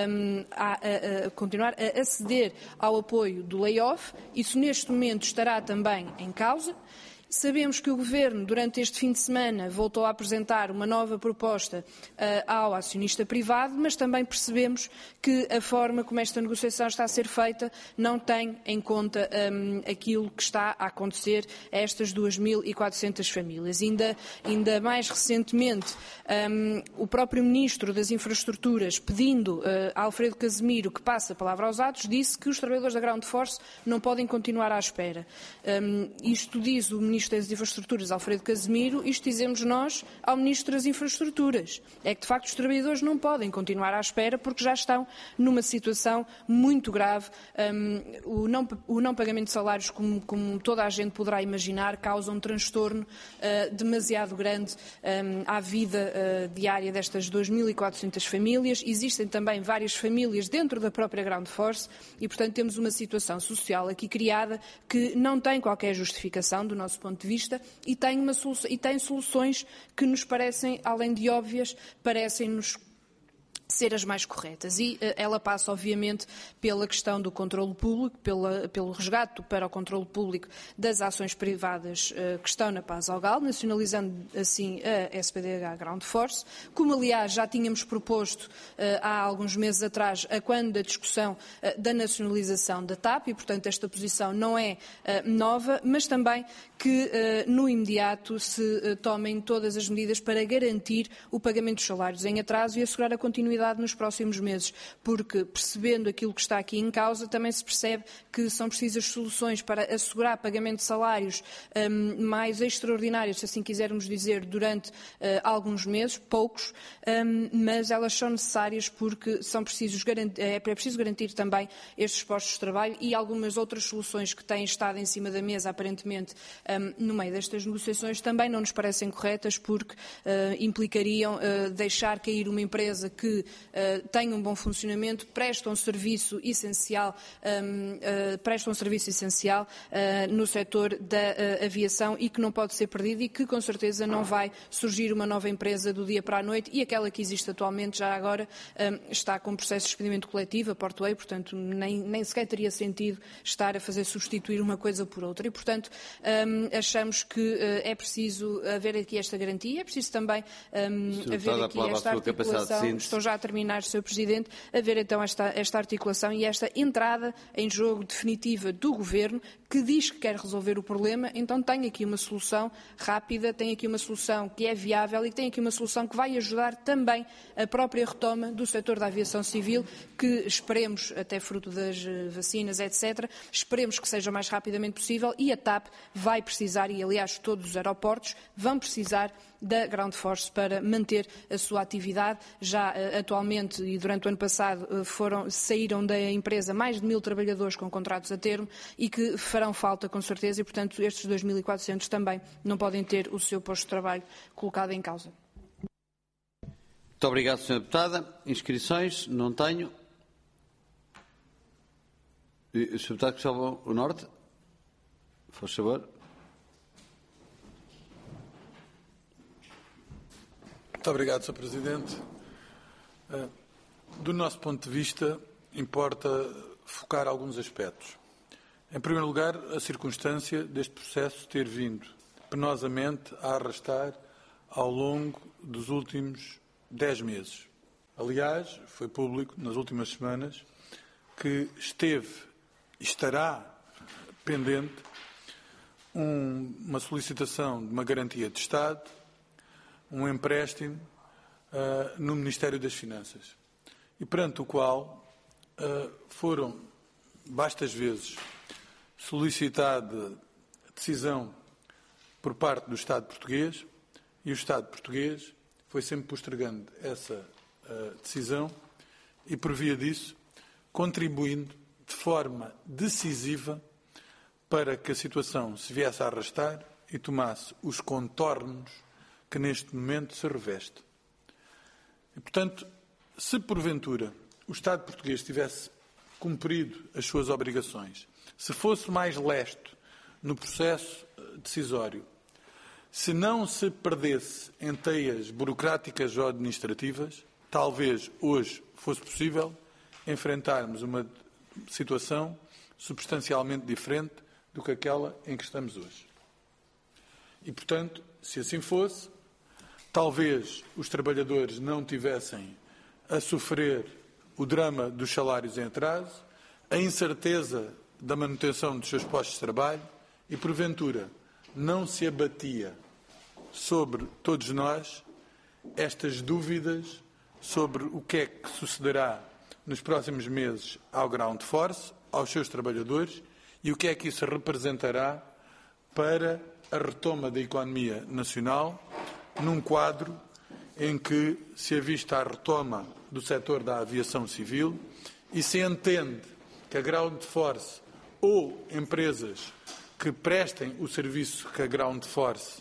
ao apoio do layoff. Isso neste momento estará também em causa. Sabemos que o Governo, durante este fim de semana, voltou a apresentar uma nova proposta ao acionista privado, mas também percebemos que a forma como esta negociação está a ser feita não tem em conta aquilo que está a acontecer a estas 2.400 famílias. Ainda mais recentemente, o próprio Ministro das Infraestruturas, pedindo a Alfredo Casemiro que passe a palavra aos atos, disse que os trabalhadores da Ground Force não podem continuar à espera. Isto diz o Ministro das Infraestruturas, Alfredo Casemiro, isto dizemos nós ao Ministro das Infraestruturas. É que, de facto, os trabalhadores não podem continuar à espera porque já estão numa situação muito grave. O não pagamento de salários, como toda a gente poderá imaginar, causa um transtorno demasiado grande à vida diária destas 2.400 famílias. Existem também várias famílias dentro da própria Ground Force e, portanto, temos uma situação social aqui criada que não tem qualquer justificação do nosso ponto de vista e tem soluções que nos parecem, além de óbvias, parecem-nos ser as mais corretas. E ela passa, obviamente, pela questão do controle público, pelo resgate para o controle público das ações privadas que estão na Paz Algal, nacionalizando assim a SPDH Ground Force, como aliás já tínhamos proposto há alguns meses atrás, quando da discussão da nacionalização da TAP, e portanto esta posição não é nova, mas também que no imediato se tomem todas as medidas para garantir o pagamento dos salários em atraso e assegurar a continuidade nos próximos meses, porque percebendo aquilo que está aqui em causa, também se percebe que são precisas soluções para assegurar pagamento de salários mais extraordinários, se assim quisermos dizer, durante alguns meses, poucos, mas elas são necessárias porque é preciso garantir também estes postos de trabalho e algumas outras soluções que têm estado em cima da mesa, aparentemente, no meio destas negociações, também não nos parecem corretas porque implicariam deixar cair uma empresa que tem um bom funcionamento, presta um serviço essencial no setor da aviação e que não pode ser perdido e que com certeza não vai surgir uma nova empresa do dia para a noite e aquela que existe atualmente já agora está com processo de despedimento coletivo, a Portway, portanto nem sequer teria sentido estar a fazer substituir uma coisa por outra e portanto achamos que é preciso haver aqui esta garantia, é preciso também haver aqui esta articulação, estou já a terminar, Sr. Presidente, haver então esta articulação e esta entrada em jogo definitiva do Governo que diz que quer resolver o problema, então tem aqui uma solução rápida, tem aqui uma solução que é viável e tem aqui uma solução que vai ajudar também a própria retoma do setor da aviação civil, que esperemos, até fruto das vacinas, etc., esperemos que seja o mais rapidamente possível e a TAP vai precisar, e aliás todos os aeroportos vão precisar da Ground Force para manter a sua atividade. Já atualmente e durante o ano passado saíram da empresa mais de 1.000 trabalhadores com contratos a termo e que farão falta com certeza e, portanto, estes 2.400 também não podem ter o seu posto de trabalho colocado em causa. Muito obrigado, Sra. Deputada. Inscrições? Não tenho. O Sr. Deputado Cristóvão Norte? Faz favor. Muito obrigado, Sr. Presidente. Do nosso ponto de vista, importa focar alguns aspectos. Em primeiro lugar, a circunstância deste processo ter vindo penosamente a arrastar ao longo dos últimos 10 meses. Aliás, foi público nas últimas semanas que esteve e estará pendente uma solicitação de uma garantia de Estado, um empréstimo no Ministério das Finanças, e perante o qual foram bastas vezes solicitada decisão por parte do Estado português, e o Estado português foi sempre postergando essa decisão e, por via disso, contribuindo de forma decisiva para que a situação se viesse a arrastar e tomasse os contornos que neste momento se reveste. E, portanto, se porventura o Estado português tivesse cumprido as suas obrigações, se fosse mais lesto no processo decisório, se não se perdesse em teias burocráticas ou administrativas, talvez hoje fosse possível enfrentarmos uma situação substancialmente diferente do que aquela em que estamos hoje. E, portanto, se assim fosse, talvez os trabalhadores não tivessem a sofrer o drama dos salários em atraso, a incerteza da manutenção dos seus postos de trabalho e, porventura, não se abatia sobre todos nós estas dúvidas sobre o que é que sucederá nos próximos meses ao ground force, aos seus trabalhadores, e o que é que isso representará para a retoma da economia nacional, num quadro em que se avista a retoma do setor da aviação civil e se entende que a ground force ou empresas que prestem o serviço que a ground force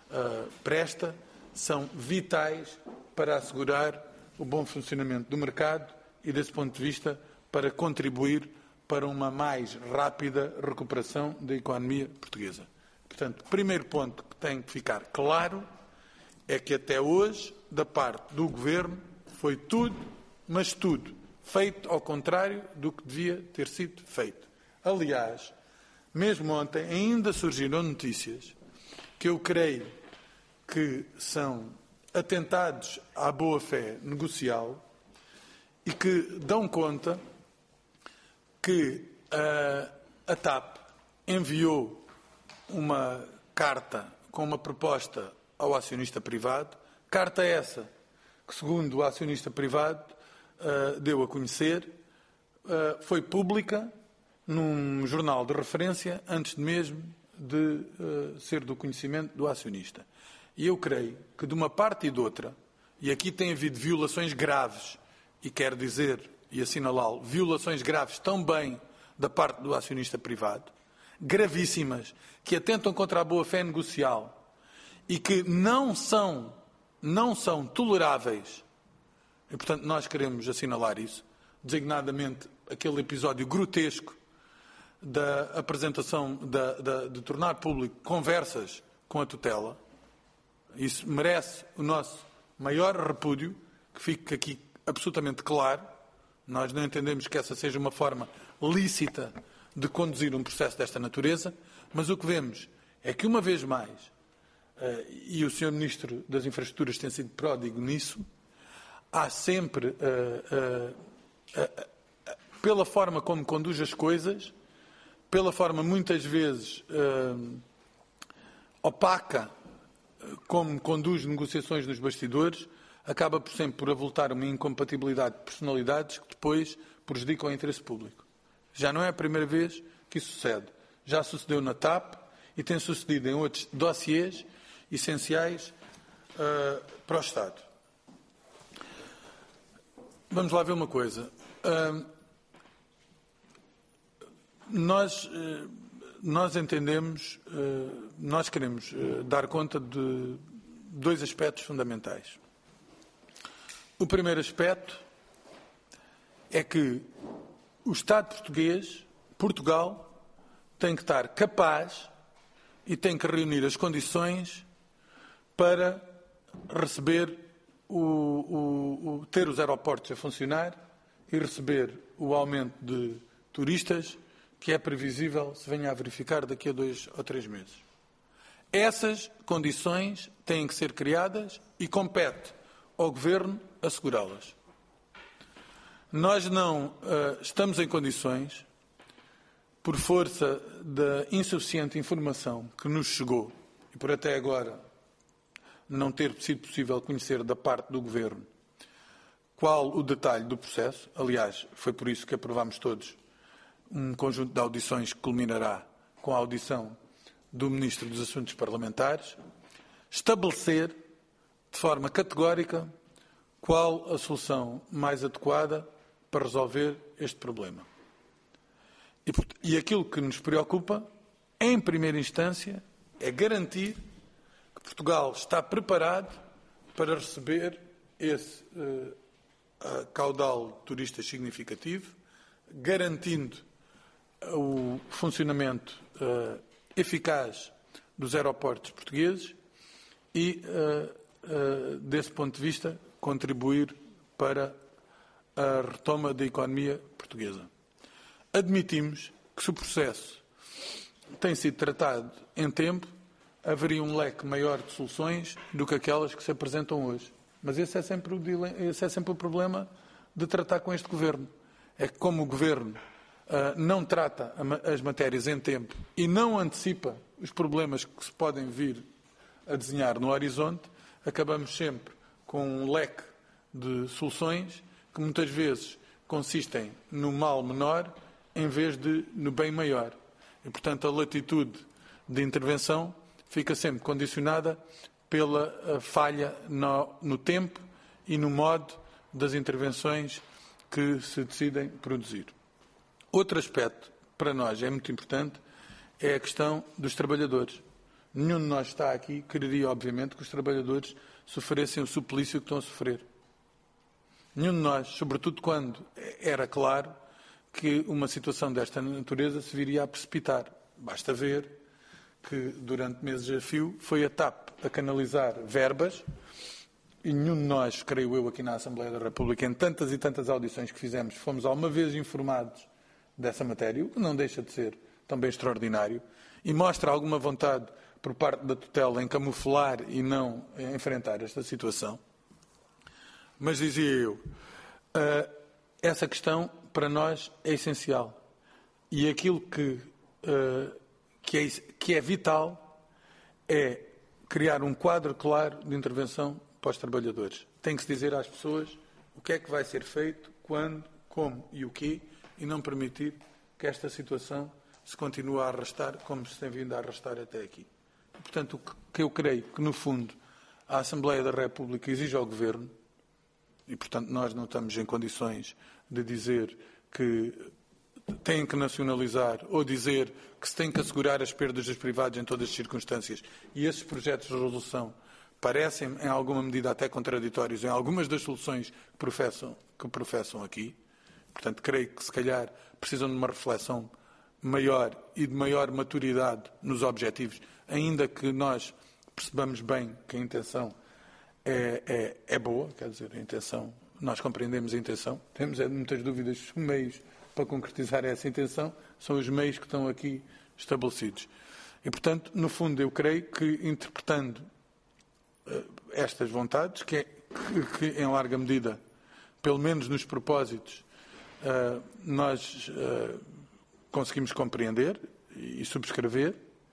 presta são vitais para assegurar o bom funcionamento do mercado e, desse ponto de vista, para contribuir para uma mais rápida recuperação da economia portuguesa. Portanto, o primeiro ponto que tem que ficar claro é que até hoje, da parte do Governo, foi tudo, mas tudo, feito ao contrário do que devia ter sido feito. Aliás, mesmo ontem ainda surgiram notícias que eu creio que são atentados à boa-fé negocial e que dão conta que a TAP enviou uma carta com uma proposta ao acionista privado, carta essa que, segundo o acionista privado deu a conhecer, foi pública num jornal de referência antes mesmo de ser do conhecimento do acionista. E eu creio que de uma parte e de outra, e aqui tem havido violações graves, e quero dizer e assinalá-lo, violações graves também da parte do acionista privado, gravíssimas, que atentam contra a boa-fé negocial e que não são toleráveis. E, portanto, nós queremos assinalar isso, designadamente aquele episódio grotesco da apresentação, de tornar público conversas com a tutela. Isso merece o nosso maior repúdio, que fique aqui absolutamente claro. Nós não entendemos que essa seja uma forma lícita de conduzir um processo desta natureza, mas o que vemos é que, uma vez mais, e o Sr. Ministro das Infraestruturas tem sido pródigo nisso, há sempre, pela forma como conduz as coisas, pela forma muitas vezes opaca como conduz negociações nos bastidores, acaba por sempre por avultar uma incompatibilidade de personalidades que depois prejudicam o interesse público. Já não é a primeira vez que isso sucede. Já sucedeu na TAP e tem sucedido em outros dossiês essenciais para o Estado. Vamos lá ver uma coisa. Nós entendemos, nós queremos dar conta de dois aspectos fundamentais. O primeiro aspecto é que o Estado português, Portugal, tem que estar capaz e tem que reunir as condições para receber ter os aeroportos a funcionar e receber o aumento de turistas que é previsível se venha a verificar daqui a 2 ou 3 meses. Essas condições têm que ser criadas e compete ao Governo assegurá-las. Nós não estamos em condições, por força da insuficiente informação que nos chegou e por até agora não ter sido possível conhecer da parte do Governo qual o detalhe do processo. Aliás, foi por isso que aprovámos todos um conjunto de audições que culminará com a audição do Ministro dos Assuntos Parlamentares, estabelecer de forma categórica qual a solução mais adequada para resolver este problema. E aquilo que nos preocupa, em primeira instância, é garantir que Portugal está preparado para receber esse caudal de turistas significativo, garantindo o funcionamento eficaz dos aeroportos portugueses e, desse ponto de vista, contribuir para a retoma da economia portuguesa. Admitimos que, se o processo tem sido tratado em tempo, haveria um leque maior de soluções do que aquelas que se apresentam hoje. Mas esse é sempre o problema de tratar com este Governo. É que, como o Governo não trata as matérias em tempo e não antecipa os problemas que se podem vir a desenhar no horizonte, acabamos sempre com um leque de soluções que muitas vezes consistem no mal menor em vez de no bem maior. E, portanto, a latitude de intervenção fica sempre condicionada pela falha no tempo e no modo das intervenções que se decidem produzir. Outro aspecto, para nós, é muito importante, é a questão dos trabalhadores. Nenhum de nós está aqui quereria, obviamente, que os trabalhadores sofressem o suplício que estão a sofrer. Nenhum de nós, sobretudo quando era claro que uma situação desta natureza se viria a precipitar. Basta ver que, durante meses a fio, foi a TAP a canalizar verbas e nenhum de nós, creio eu, aqui na Assembleia da República, em tantas e tantas audições que fizemos, fomos alguma vez informados dessa matéria, o que não deixa de ser também extraordinário, e mostra alguma vontade por parte da tutela em camuflar e não em enfrentar esta situação. Mas, dizia eu, essa questão para nós é essencial. E aquilo que é vital é criar um quadro claro de intervenção para os trabalhadores. Tem que se dizer às pessoas o que é que vai ser feito, quando, como e o quê, e não permitir que esta situação se continue a arrastar como se tem vindo a arrastar até aqui. Portanto, o que eu creio que, no fundo, a Assembleia da República exige ao Governo, e, portanto, nós não estamos em condições de dizer que têm que nacionalizar ou dizer que se tem que assegurar as perdas dos privados em todas as circunstâncias. E esses projetos de resolução parecem, em alguma medida, até contraditórios em algumas das soluções que professam aqui. Portanto, creio que, se calhar, precisam de uma reflexão maior e de maior maturidade nos objetivos, ainda que nós percebamos bem que a intenção é boa, quer dizer, a intenção, nós compreendemos a intenção, temos muitas dúvidas se os meios para concretizar essa intenção são os meios que estão aqui estabelecidos. E, portanto, no fundo, eu creio que, interpretando estas vontades, que em larga medida, pelo menos nos propósitos, nós conseguimos compreender e subscrever,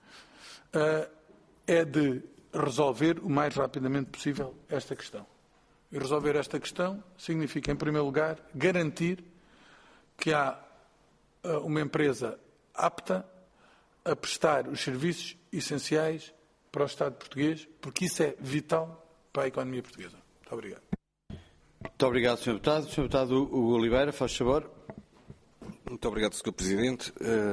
é de resolver o mais rapidamente possível esta questão. E resolver esta questão significa, em primeiro lugar, garantir que há uma empresa apta a prestar os serviços essenciais para o Estado português, porque isso é vital para a economia portuguesa. Muito obrigado. Muito obrigado, Sr. Deputado. Sr. Deputado Hugo Oliveira, faz favor. Muito obrigado, Sr. Presidente.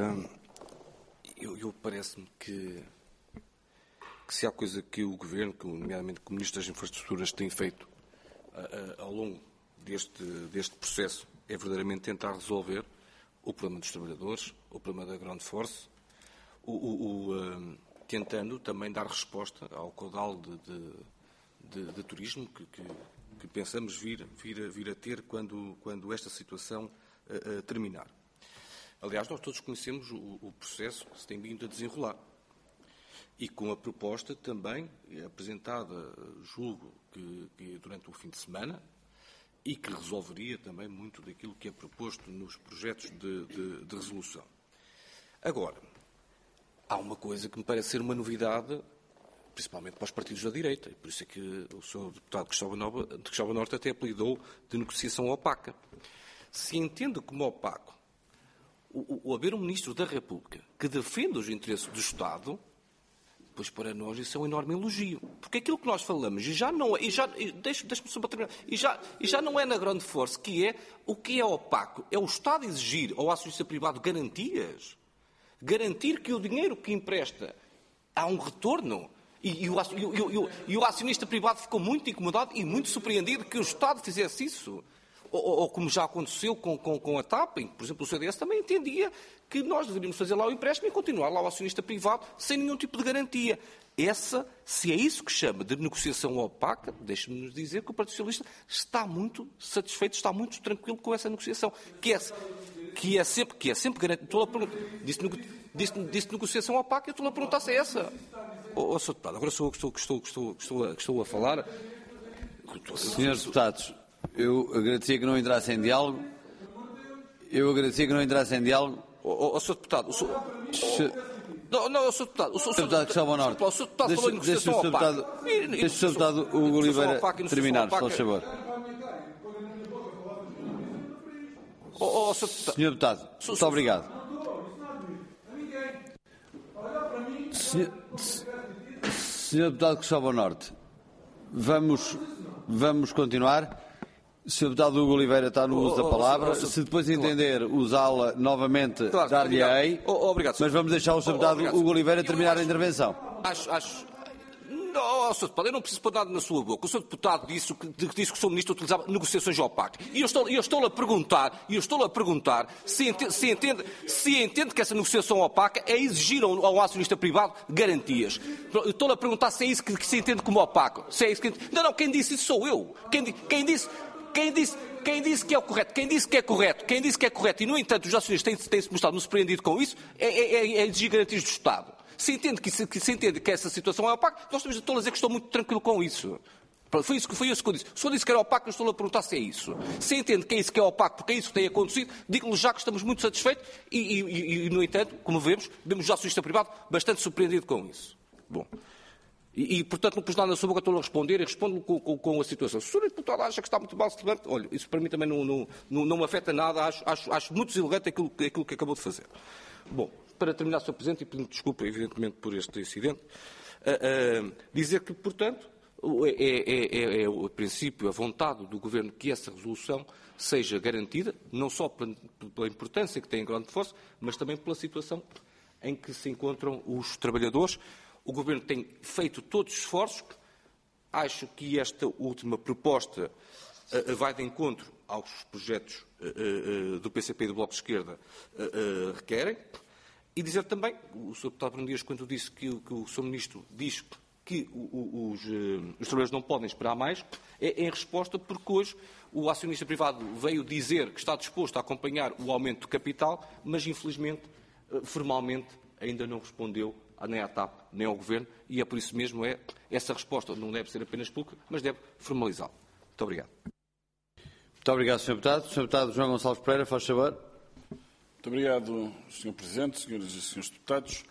Eu parece-me que se há coisa que o Governo, nomeadamente o Ministro das Infraestruturas, tem feito ao longo deste processo, é verdadeiramente tentar resolver o problema dos trabalhadores, o problema da ground force, tentando também dar resposta ao caudal de turismo que pensamos vir a ter quando esta situação terminar. Aliás, nós todos conhecemos o processo que se tem vindo a desenrolar. E com a proposta também apresentada, julgo, que durante o fim de semana, e que resolveria também muito daquilo que é proposto nos projetos de resolução. Agora, há uma coisa que me parece ser uma novidade, principalmente para os partidos da direita, e por isso é que o Sr. Deputado Cristóvão Norte até apelidou de negociação opaca. Se entende como opaco o haver um Ministro da República que defende os interesses do Estado, pois para nós isso é um enorme elogio. Porque aquilo que nós falamos, e já não é, deixe-me só para terminar, e já não é na grande força, que é o que é opaco. É o Estado exigir ao acionista privado garantias. Garantir que o dinheiro que empresta há um retorno. E o acionista privado ficou muito incomodado e muito surpreendido que o Estado fizesse isso. Ou como já aconteceu com a TAP, em que, por exemplo, o CDS também entendia que nós deveríamos fazer lá o empréstimo e continuar lá o acionista privado sem nenhum tipo de garantia. Se é isso que chama de negociação opaca, deixe-me dizer que o Partido Socialista está muito satisfeito, está muito tranquilo com essa negociação, que é sempre garantida. Disse negociação opaca e estou a perguntar se é essa. Sr. Deputado, agora sou eu que estou a falar. Senhores Deputados, eu agradecia que não entrassem em diálogo. Sr. Deputado, Sr. Deputado. Sr. Deputado Cristóvão Norte. O Sr. Deputado falou em negociação opaca. Deixe o Sr. Deputado Hugo Oliveira terminar, por favor. Senhor Deputado, muito obrigado. Senhor Deputado Cristóvão Norte, vamos continuar. O Sr. Deputado Hugo Oliveira está no uso da palavra. Se depois entender usá-la novamente, dar-lhe-ei. Mas vamos deixar o Sr. Deputado Hugo Oliveira terminar a intervenção. Não, Sr. Deputado, eu não preciso pôr nada na sua boca. O Sr. Deputado disse que o Sr. Ministro utilizava negociações opacas. E eu estou-lhe a perguntar se entende que essa negociação opaca é exigir ao acionista privado garantias. Estou-lhe a perguntar se é isso que se entende como opaco. Se é isso que... Não, quem disse isso sou eu. Quem disse que é o correto? Quem disse que é correto? E, no entanto, os acionistas têm-se mostrado surpreendidos com isso, é exigir garantias do Estado. Se entende que essa situação é opaca, estou a dizer que estou muito tranquilo com isso. Foi isso que eu disse. Se eu disse que era opaco, eu estou a perguntar se é isso. Se entende que é isso que é opaco, porque é isso que tem acontecido, digo-lhe já que estamos muito satisfeitos e, no entanto, como vemos o acionista privado bastante surpreendido com isso. Bom. Portanto, não pus nada na sua boca, estou a responder e respondo com a situação. Se o senhor deputado acha que está muito mal, olha, isso para mim também não me afeta nada, acho muito deselegante aquilo que acabou de fazer. Bom, para terminar, Sr. Presidente, e pedindo desculpa, evidentemente, por este incidente, dizer que, portanto, é o princípio, a vontade do Governo que essa resolução seja garantida, não só pela importância que tem em grande força, mas também pela situação em que se encontram os trabalhadores. O Governo tem feito todos os esforços. Acho que esta última proposta vai de encontro aos projetos do PCP e do Bloco de Esquerda requerem. E dizer também, o Sr. Deputado Bruno Dias, quando disse que o Sr. Ministro diz que os trabalhadores não podem esperar mais, é em resposta porque hoje o acionista privado veio dizer que está disposto a acompanhar o aumento do capital, mas infelizmente, formalmente, ainda não respondeu nem à TAP, nem ao Governo, e é por isso mesmo, essa resposta não deve ser apenas pública, mas deve formalizá-la. Muito obrigado. Muito obrigado, Sr. Deputado. Sr. Deputado João Gonçalves Pereira, faz favor. Muito obrigado, Sr. Presidente, senhoras e senhores deputados.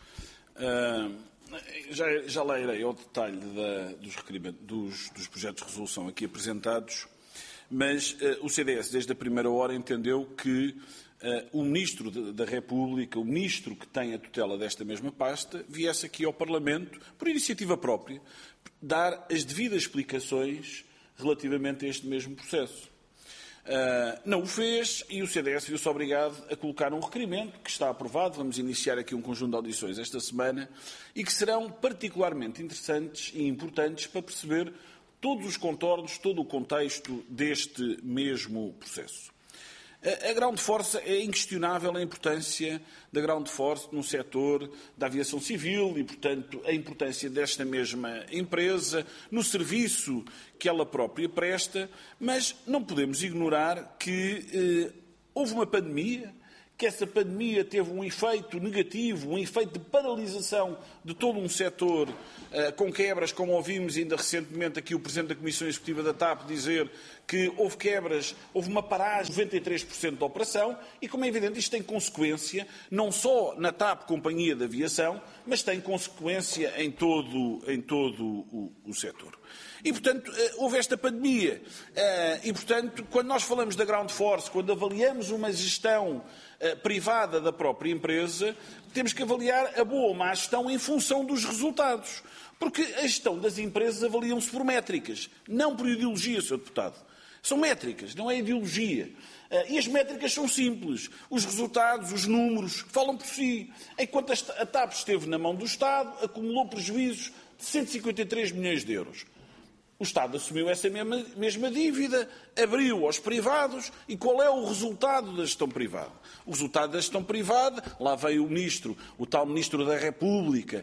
Já lá irei ao detalhe dos projetos de resolução aqui apresentados, mas o CDS, desde a primeira hora, entendeu que o Ministro da República, o Ministro que tem a tutela desta mesma pasta, viesse aqui ao Parlamento, por iniciativa própria, dar as devidas explicações relativamente a este mesmo processo. Não o fez e o CDS viu-se obrigado a colocar um requerimento que está aprovado. Vamos iniciar aqui um conjunto de audições esta semana e que serão particularmente interessantes e importantes para perceber todos os contornos, todo o contexto deste mesmo processo. A Ground Force é inquestionável a importância da Ground Force no setor da aviação civil e, portanto, a importância desta mesma empresa no serviço que ela própria presta, mas não podemos ignorar que houve uma pandemia, que essa pandemia teve um efeito negativo, um efeito de paralisação de todo um setor, com quebras, como ouvimos ainda recentemente aqui o Presidente da Comissão Executiva da TAP dizer que houve quebras, houve uma paragem de 93% da operação e, como é evidente, isto tem consequência não só na TAP, Companhia de Aviação, mas tem consequência em todo o setor. E, portanto, houve esta pandemia. E, portanto, quando nós falamos da Ground Force, quando avaliamos uma gestão privada da própria empresa, temos que avaliar a boa ou má gestão em função dos resultados. Porque a gestão das empresas avaliam-se por métricas, não por ideologia, Sr. Deputado. São métricas, não é ideologia. E as métricas são simples. Os resultados, os números, falam por si. Enquanto a TAP esteve na mão do Estado, acumulou prejuízos de 153 milhões de euros. O Estado assumiu essa mesma dívida, abriu aos privados e qual é o resultado da gestão privada? O resultado da gestão privada, lá veio o tal Ministro da República,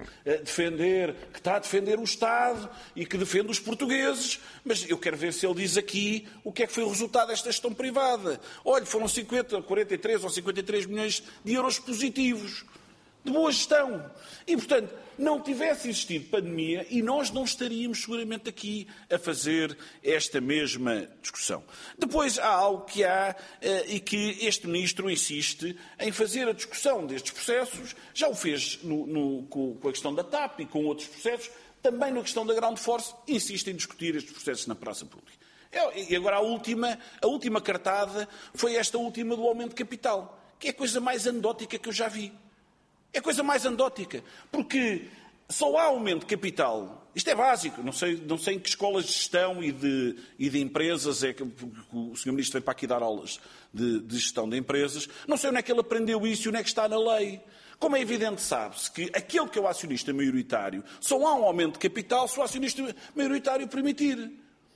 que está a defender o Estado e que defende os portugueses, mas eu quero ver se ele diz aqui o que é que foi o resultado desta gestão privada. Olha, foram 43 ou 53 milhões de euros positivos, de boa gestão. E, portanto, não tivesse existido pandemia e nós não estaríamos seguramente aqui a fazer esta mesma discussão. Depois há algo que e que este Ministro insiste em fazer a discussão destes processos, já o fez com a questão da TAP e com outros processos, também na questão da Ground Force, insiste em discutir estes processos na praça pública. E agora a última cartada foi esta última do aumento de capital, que é a coisa mais anedótica que eu já vi. É a coisa mais anedótica, porque só há aumento de capital. Isto é básico, não sei em que escolas de gestão e de empresas é que o Sr. Ministro vem para aqui dar aulas de gestão de empresas. Não sei onde é que ele aprendeu isso e onde é que está na lei. Como é evidente, sabe-se que aquele que é o acionista maioritário, só há um aumento de capital se o acionista maioritário permitir.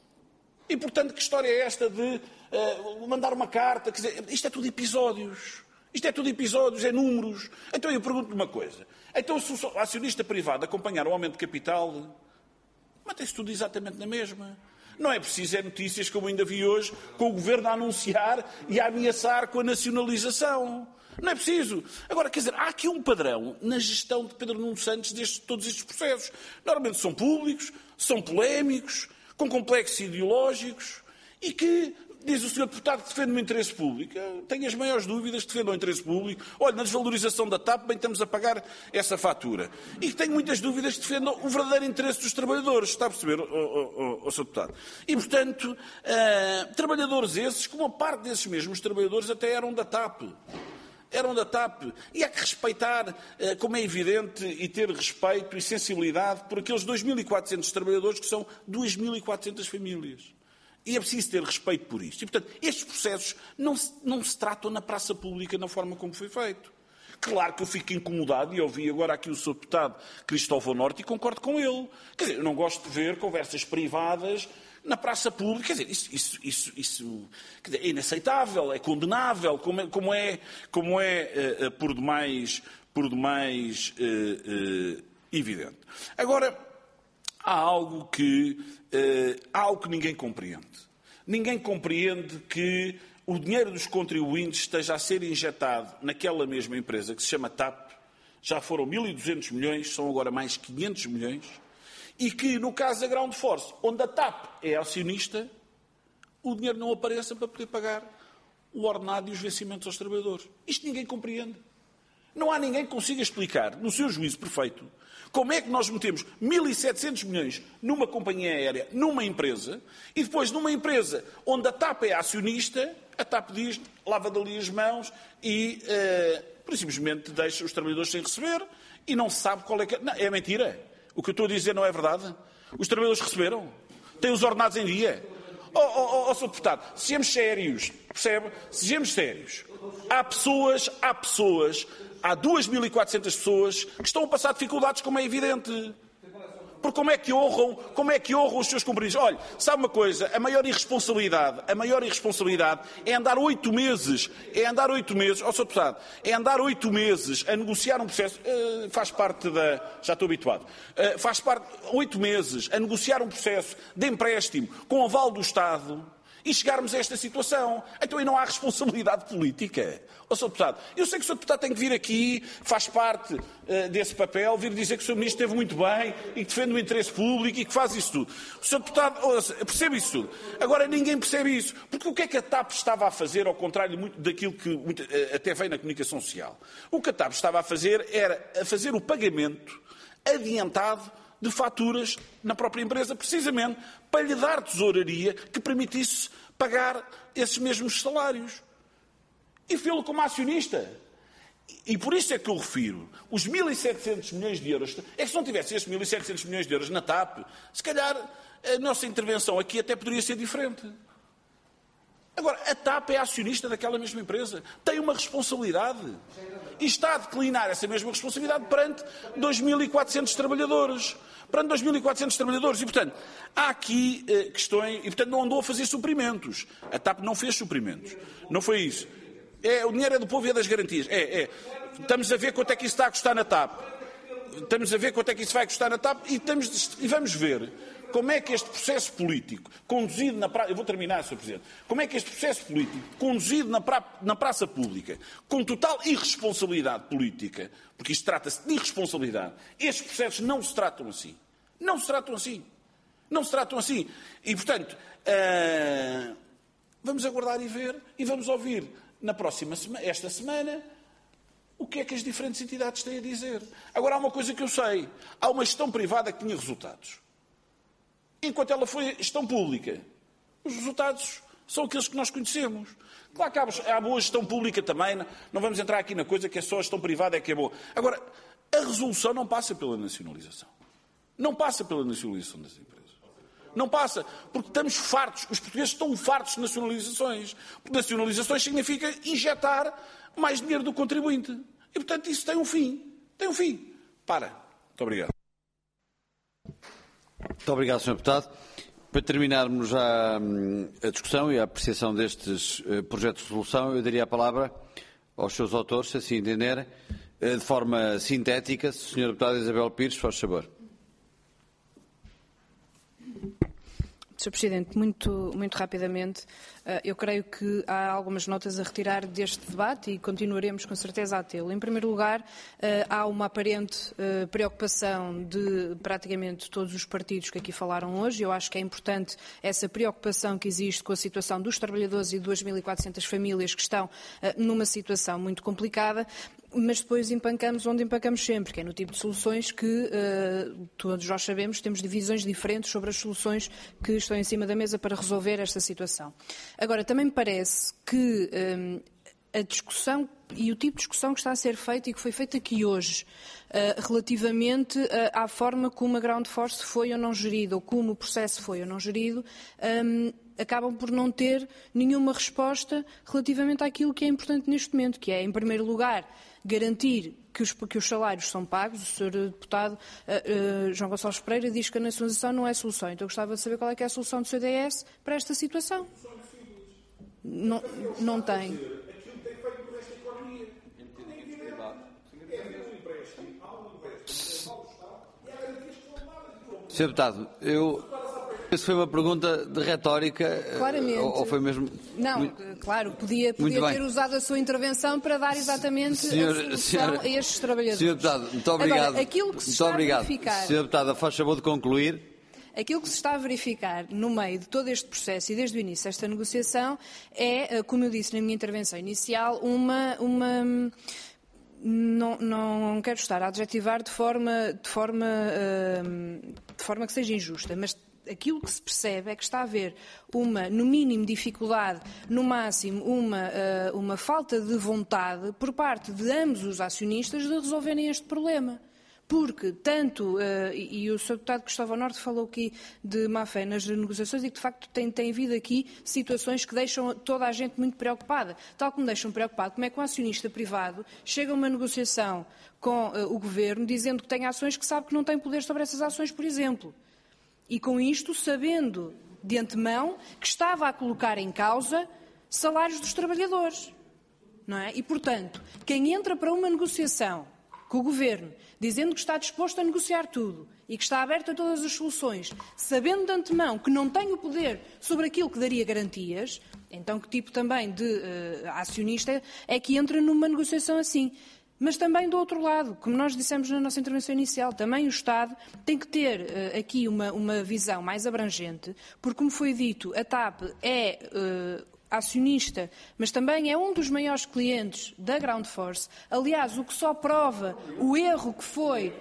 E, portanto, que história é esta de mandar uma carta? Quer dizer, isto é tudo episódios. Isto é tudo episódios, é números. Então eu pergunto-lhe uma coisa. Então se o acionista privado acompanhar o aumento de capital, mantém-se tudo exatamente na mesma. Não é preciso notícias como ainda vi hoje, com o Governo a anunciar e a ameaçar com a nacionalização. Não é preciso. Agora, quer dizer, há aqui um padrão na gestão de Pedro Nuno Santos de todos estes processos. Normalmente são públicos, são polémicos, com complexos ideológicos e que... Diz o Sr. Deputado que defende o interesse público. Tenho as maiores dúvidas que defendam o interesse público. Olha, na desvalorização da TAP, bem estamos a pagar essa fatura. E tenho muitas dúvidas que defendam o verdadeiro interesse dos trabalhadores. Está a perceber, Sr. Deputado? E, portanto, trabalhadores esses, como a parte desses mesmos trabalhadores até eram da TAP. Eram da TAP. E há que respeitar, como é evidente, e ter respeito e sensibilidade por aqueles 2.400 trabalhadores que são 2.400 famílias. E é preciso ter respeito por isto. E, portanto, estes processos não se tratam na praça pública na forma como foi feito. Claro que eu fico incomodado, e ouvi agora aqui o Sr. Deputado Cristóvão Norte e concordo com ele. Quer dizer, eu não gosto de ver conversas privadas na praça pública. Quer dizer, isso quer dizer, é inaceitável, é condenável, como é por demais evidente. Agora, há algo que ninguém compreende. Ninguém compreende que o dinheiro dos contribuintes esteja a ser injetado naquela mesma empresa que se chama TAP. Já foram 1.200 milhões, são agora mais 500 milhões. E que, no caso da Ground Force, onde a TAP é acionista, o dinheiro não apareça para poder pagar o ordenado e os vencimentos aos trabalhadores. Isto ninguém compreende. Não há ninguém que consiga explicar, no seu juízo perfeito, como é que nós metemos 1.700 milhões numa companhia aérea, numa empresa, e depois numa empresa onde a TAP é acionista, a TAP diz, lava dali as mãos e simplesmente deixa os trabalhadores sem receber e não se sabe qual é que é. Não, é mentira. O que eu estou a dizer não é verdade. Os trabalhadores receberam. Têm os ordenados em dia. Sr. Deputado, sejamos sérios, percebe? Sejamos sérios. Há 2.400 pessoas que estão a passar dificuldades, como é evidente. Porque como é que honram os seus compromissos? Olha, sabe uma coisa? A maior irresponsabilidade é andar 8 meses, ó Sr. Deputado, é andar 8 meses a negociar um processo, faz parte da, já estou habituado, faz parte, 8 meses a negociar um processo de empréstimo com aval do Estado e chegarmos a esta situação. Então aí não há responsabilidade política. Ó Sr. Deputado, eu sei que o Sr. Deputado tem que vir aqui, faz parte desse papel, vir dizer que o Sr. Ministro esteve muito bem e que defende o interesse público e que faz isso tudo. O Sr. Deputado percebe isso tudo. Agora ninguém percebe isso. Porque o que é que a TAP estava a fazer, ao contrário muito daquilo que até vem na comunicação social? O que a TAP estava a fazer era a fazer o pagamento adiantado de faturas na própria empresa, precisamente para lhe dar tesouraria que permitisse pagar esses mesmos salários. E fê-lo como acionista. E por isso é que eu refiro, os 1.700 milhões de euros, é que se não tivesse esses 1.700 milhões de euros na TAP, se calhar a nossa intervenção aqui até poderia ser diferente. Agora, a TAP é acionista daquela mesma empresa, tem uma responsabilidade e está a declinar essa mesma responsabilidade perante 2.400 trabalhadores. E, portanto, há aqui questões, e, portanto, não andou a fazer suprimentos. A TAP não fez suprimentos. Não foi isso. O dinheiro é do povo e é das garantias. Estamos a ver quanto é que isso está a custar na TAP. Estamos a ver quanto é que isso vai custar na TAP e vamos ver como é que este processo político, conduzido na praça... Eu vou terminar, Sr. Presidente. Como é que este processo político, conduzido na praça pública, com total irresponsabilidade política, porque isto trata-se de irresponsabilidade, estes processos não se tratam assim. Não se tratam assim. E, portanto, vamos aguardar e ver, e vamos ouvir esta semana, o que é que as diferentes entidades têm a dizer. Agora, há uma coisa que eu sei. Há uma gestão privada que tinha resultados. Enquanto ela foi gestão pública, os resultados são aqueles que nós conhecemos. Claro que há boa gestão pública também, não vamos entrar aqui na coisa que é só a gestão privada é que é boa. Agora, a resolução não passa pela nacionalização. Não passa pela nacionalização das empresas. Não passa, porque estamos fartos, os portugueses estão fartos de nacionalizações. Porque nacionalizações significa injetar mais dinheiro do contribuinte. E, portanto, isso tem um fim. Para. Muito obrigado. Muito obrigado, Sr. Deputado. Para terminarmos já a discussão e a apreciação destes projetos de resolução, eu daria a palavra aos seus autores, se assim entenderem, de forma sintética. Sra. Deputada Isabel Pires, faz favor. Sr. Presidente, muito rapidamente, eu creio que há algumas notas a retirar deste debate e continuaremos com certeza a tê-lo. Em primeiro lugar, há uma aparente preocupação de praticamente todos os partidos que aqui falaram hoje. Eu acho que é importante essa preocupação que existe com a situação dos trabalhadores e de 2.400 famílias que estão numa situação muito complicada. Mas depois empancamos onde empancamos sempre, que é no tipo de soluções que todos nós sabemos, temos divisões diferentes sobre as soluções que estão em cima da mesa para resolver esta situação. Agora, também me parece que a discussão e o tipo de discussão que está a ser feita e que foi feita aqui hoje, relativamente à forma como a Ground Force foi ou não gerida, ou como o processo foi ou não gerido, acabam por não ter nenhuma resposta relativamente àquilo que é importante neste momento, que é, em primeiro lugar, garantir que os salários são pagos. O Sr. Deputado João Gonçalves Pereira diz que a nacionalização não é a solução. Então eu gostava de saber qual é que é a solução do CDS para esta situação. Não tem. Sr. Deputado, isso foi uma pergunta de retórica? Claramente. Ou foi mesmo... Não, claro, podia ter usado a sua intervenção para dar exatamente a solução a estes trabalhadores. Sr. Deputado, muito obrigado. Agora, aquilo que se está a verificar... Sr. Deputado, faz favor de concluir. Aquilo que se está a verificar no meio de todo este processo e desde o início desta negociação é, como eu disse na minha intervenção inicial, não quero estar a adjetivar de forma que seja injusta, mas aquilo que se percebe é que está a haver no mínimo, dificuldade, no máximo, uma falta de vontade por parte de ambos os acionistas de resolverem este problema. porque tanto, e o Sr. Deputado Gustavo Norte falou aqui de má-fé nas negociações e que, de facto, tem havido aqui situações que deixam toda a gente muito preocupada. Tal como deixam preocupado, como é que um acionista privado chega a uma negociação com o Governo dizendo que tem ações que sabe que não tem poder sobre essas ações, por exemplo. E com isto, sabendo de antemão que estava a colocar em causa salários dos trabalhadores. Não é? E, portanto, quem entra para uma negociação com o Governo, dizendo que está disposto a negociar tudo e que está aberto a todas as soluções, sabendo de antemão que não tem o poder sobre aquilo que daria garantias, então que tipo também de acionista é que entra numa negociação assim? Mas também do outro lado, como nós dissemos na nossa intervenção inicial, também o Estado tem que ter aqui uma visão mais abrangente, porque, como foi dito, a TAP é acionista, mas também é um dos maiores clientes da Ground Force. Aliás, o que só prova o erro que foi,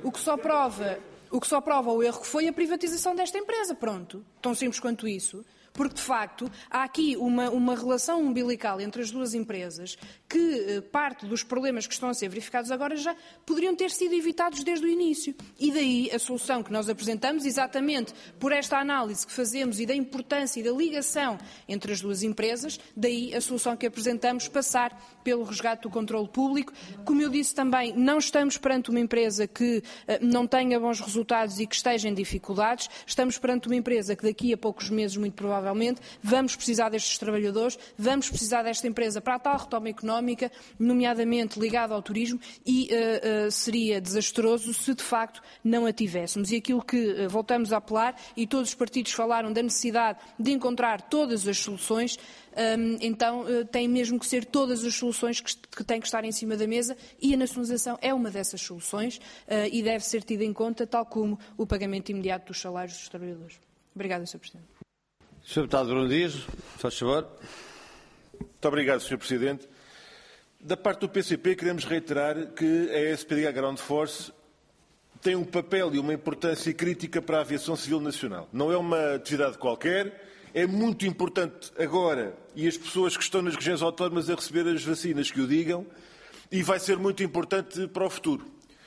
a privatização desta empresa. Pronto, tão simples quanto isso. Porque, de facto, há aqui uma relação umbilical entre as duas empresas que parte dos problemas que estão a ser verificados agora já poderiam ter sido evitados desde o início. E daí a solução que nós apresentamos, exatamente por esta análise que fazemos e da importância e da ligação entre as duas empresas, daí a solução que apresentamos passar pelo resgate do controle público. Como eu disse também, não estamos perante uma empresa que não tenha bons resultados e que esteja em dificuldades. Estamos perante uma empresa que daqui a poucos meses, muito provavelmente, vamos precisar destes trabalhadores, vamos precisar desta empresa para a tal retoma económica, nomeadamente ligada ao turismo, e seria desastroso se de facto não a tivéssemos. E aquilo que voltamos a apelar, e todos os partidos falaram da necessidade de encontrar todas as soluções, então tem mesmo que ser todas as soluções que têm que estar em cima da mesa, e a nacionalização é uma dessas soluções e deve ser tida em conta, tal como o pagamento imediato dos salários dos trabalhadores. Obrigada, Sr. Presidente. Sr. Deputado Bruno Dias, faz favor. Muito obrigado, Sr. Presidente. Da parte do PCP, queremos reiterar que a SPDH Ground Force tem um papel e uma importância crítica para a aviação civil nacional. Não é uma atividade qualquer, é muito importante agora, e as pessoas que estão nas regiões autónomas a receber as vacinas que o digam, e vai ser muito importante para o futuro.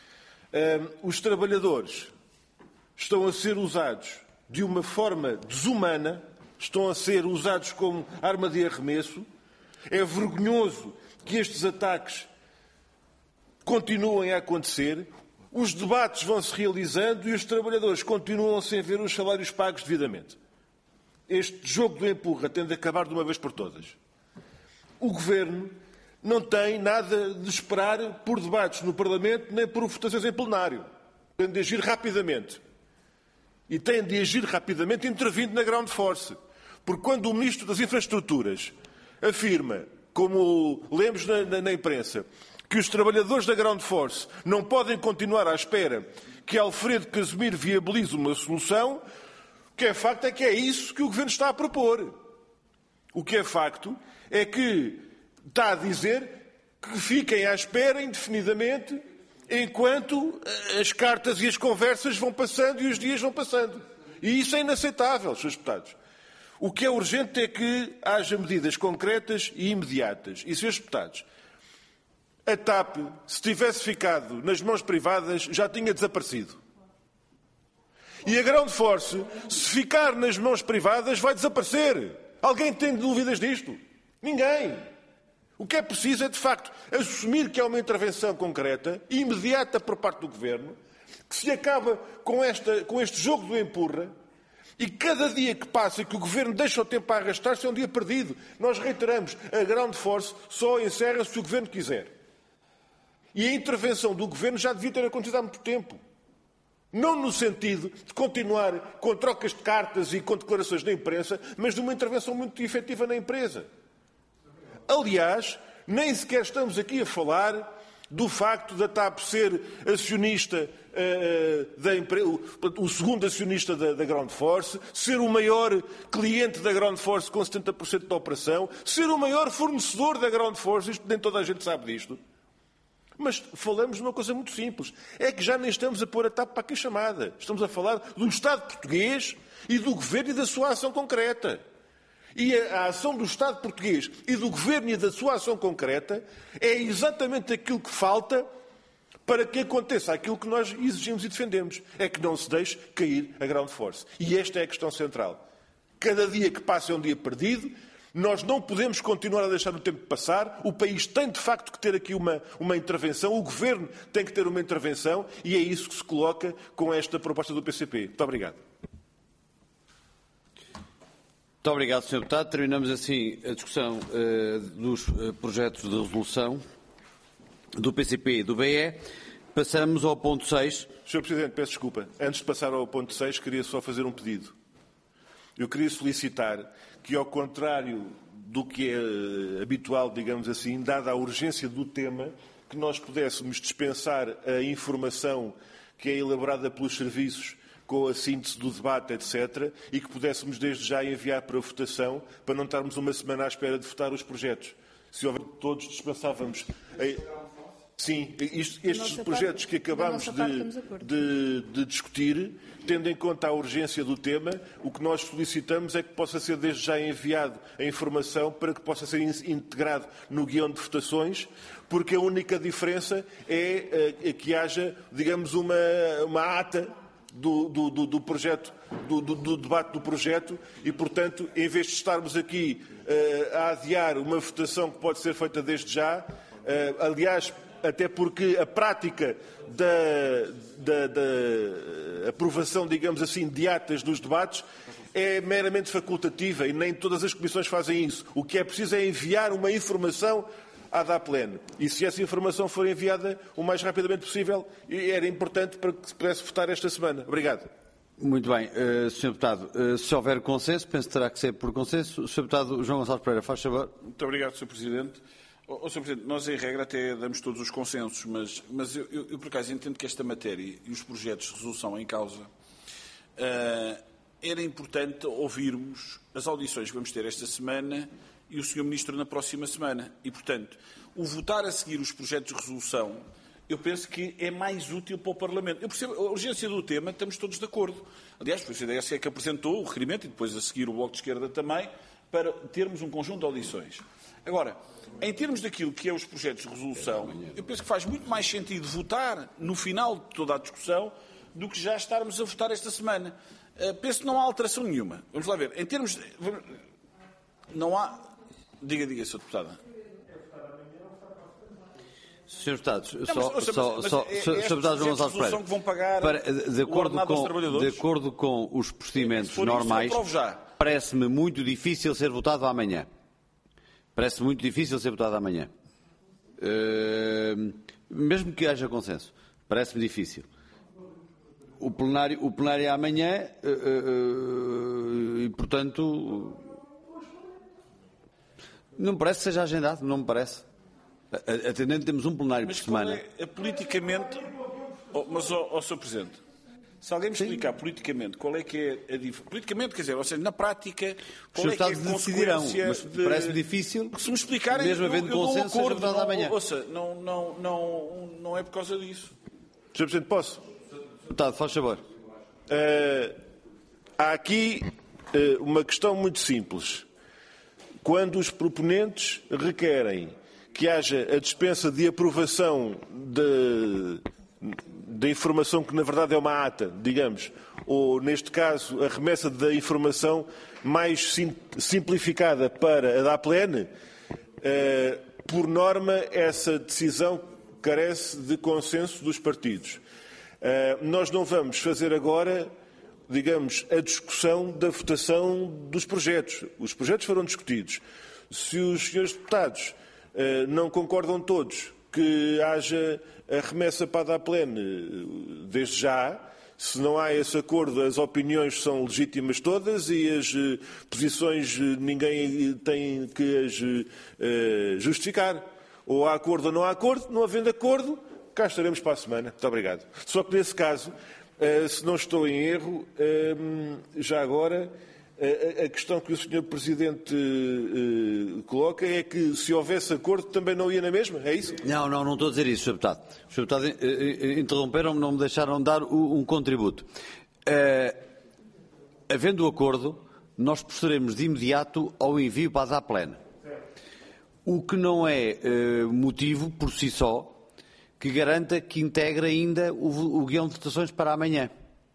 Os trabalhadores estão a ser usados de uma forma desumana, estão a ser usados como arma de arremesso. É vergonhoso que estes ataques continuem a acontecer. Os debates vão-se realizando e os trabalhadores continuam sem ver os salários pagos devidamente. Este jogo do empurra tem de acabar de uma vez por todas. O Governo não tem nada de esperar por debates no Parlamento nem por votações em plenário. Tem de agir rapidamente. E tem de agir rapidamente intervindo na Ground Force. Porque quando o Ministro das Infraestruturas afirma, como lemos na imprensa, que os trabalhadores da Ground Force não podem continuar à espera que Alfredo Casimiro viabilize uma solução, o que é facto é que é isso que o Governo está a propor. O que é facto é que está a dizer que fiquem à espera indefinidamente enquanto as cartas e as conversas vão passando e os dias vão passando. E isso é inaceitável, Srs. Deputados. O que é urgente é que haja medidas concretas e imediatas. E, Srs. Deputados, a TAP, se tivesse ficado nas mãos privadas, já tinha desaparecido. E a Ground Force, se ficar nas mãos privadas, vai desaparecer. Alguém tem dúvidas disto? Ninguém. O que é preciso é, de facto, assumir que é uma intervenção concreta e imediata por parte do Governo, que se acaba com este jogo do empurra, e cada dia que passa e que o Governo deixa o tempo a arrastar-se é um dia perdido. Nós reiteramos, a Ground Force só encerra se o Governo quiser. E a intervenção do Governo já devia ter acontecido há muito tempo. Não no sentido de continuar com trocas de cartas e com declarações na imprensa, mas de uma intervenção muito efetiva na empresa. Aliás, nem sequer estamos aqui a falar do facto da TAP ser acionista da empresa, o segundo acionista da Ground Force, ser o maior cliente da Ground Force com 70% da operação, ser o maior fornecedor da Ground Force, isto nem toda a gente sabe disto. Mas falamos de uma coisa muito simples, é que já nem estamos a pôr a TAP para aqui chamada. Estamos a falar do Estado português e do Governo e da sua ação concreta. E a ação do Estado português e do Governo e da sua ação concreta é exatamente aquilo que falta para que aconteça aquilo que nós exigimos e defendemos. É que não se deixe cair a ground force. E esta é a questão central. Cada dia que passa é um dia perdido. Nós não podemos continuar a deixar o tempo passar. O país tem, de facto, que ter aqui uma intervenção. O Governo tem que ter uma intervenção. E é isso que se coloca com esta proposta do PCP. Muito obrigado. Muito obrigado, Sr. Deputado. Terminamos assim a discussão dos projetos de resolução do PCP e do BE. Passamos ao ponto 6. Sr. Presidente, peço desculpa. Antes de passar ao ponto 6, queria só fazer um pedido. Eu queria solicitar que, ao contrário do que é habitual, digamos assim, dada a urgência do tema, que nós pudéssemos dispensar a informação que é elaborada pelos serviços com a síntese do debate, etc., e que pudéssemos desde já enviar para votação, para não estarmos uma semana à espera de votar os projetos. Se houver todos, dispensávamos. Sim, estes projetos que acabámos de discutir, tendo em conta a urgência do tema, o que nós solicitamos é que possa ser desde já enviado a informação para que possa ser integrado no guião de votações, porque a única diferença é que haja, digamos, uma ata do projeto, do debate do projeto e, portanto, em vez de estarmos aqui a adiar uma votação que pode ser feita desde já, aliás, até porque a prática da aprovação, digamos assim, de atas dos debates é meramente facultativa e nem todas as comissões fazem isso. O que é preciso é enviar uma informação à DAPLEN. E se essa informação for enviada o mais rapidamente possível, era importante para que se pudesse votar esta semana. Obrigado. Muito bem, Sr. Deputado. Se houver consenso, penso que terá que ser por consenso. Sr. Deputado João Gonçalves Pereira, faz favor. Muito obrigado, Sr. Presidente. Sr. Presidente, nós, em regra, até damos todos os consensos, mas eu, por acaso, entendo que esta matéria e os projetos de resolução em causa era importante ouvirmos as audições que vamos ter esta semana e o Sr. Ministro na próxima semana. E, portanto, o votar a seguir os projetos de resolução, eu penso que é mais útil para o Parlamento. Eu percebo a urgência do tema, estamos todos de acordo. Aliás, foi o CDS é que apresentou o requerimento e depois a seguir o Bloco de Esquerda também, para termos um conjunto de audições. Agora, em termos daquilo que é os projetos de resolução, eu penso que faz muito mais sentido votar no final de toda a discussão do que já estarmos a votar esta semana. Penso que não há alteração nenhuma. Vamos lá ver. Em termos de... Não há... Diga, Sr. Deputado. Sr. Deputado, Sr. Deputado João Gonçalves Pereira, de acordo com os procedimentos normais, parece-me muito difícil ser votado amanhã. Mesmo que haja consenso, parece-me difícil. O plenário é amanhã e, portanto, não me parece que seja agendado, não me parece. Atendendo, temos um plenário por semana. Mas politicamente... Sr. Presidente, se alguém me explicar politicamente qual é que é a diferença... Politicamente, quer dizer, ou seja, na prática, qual é que é a consequência... Mas parece-me difícil, se me explicarem, mesmo havendo consenso, seja votado amanhã. Ouça, não é por causa disso. Sr. Presidente, posso? Deputado, faz favor. Há aqui uma questão muito simples. Quando os proponentes requerem que haja a dispensa de aprovação da informação que, na verdade, é uma ata, digamos, ou, neste caso, a remessa da informação mais simplificada para a DAPLEN, por norma, essa decisão carece de consenso dos partidos. Nós não vamos fazer agora, digamos, a discussão da votação dos projetos. Os projetos foram discutidos. Se os senhores deputados não concordam todos que haja a remessa para a DAPLEN desde já, se não há esse acordo, as opiniões são legítimas todas e as posições ninguém tem que as justificar. Ou há acordo ou não há acordo. Não havendo acordo, cá estaremos para a semana. Muito obrigado. Só que nesse caso, se não estou em erro, já agora, a questão que o Sr. Presidente coloca é que se houvesse acordo também não ia na mesma, é isso? Não estou a dizer isso, Sr. Deputado. O Sr. Deputado interromperam-me, não me deixaram dar um contributo. Havendo acordo, nós procederemos de imediato ao envio para a DAPLEN. O que não é motivo, por si só, que garanta que integre ainda o guião de votações para amanhã.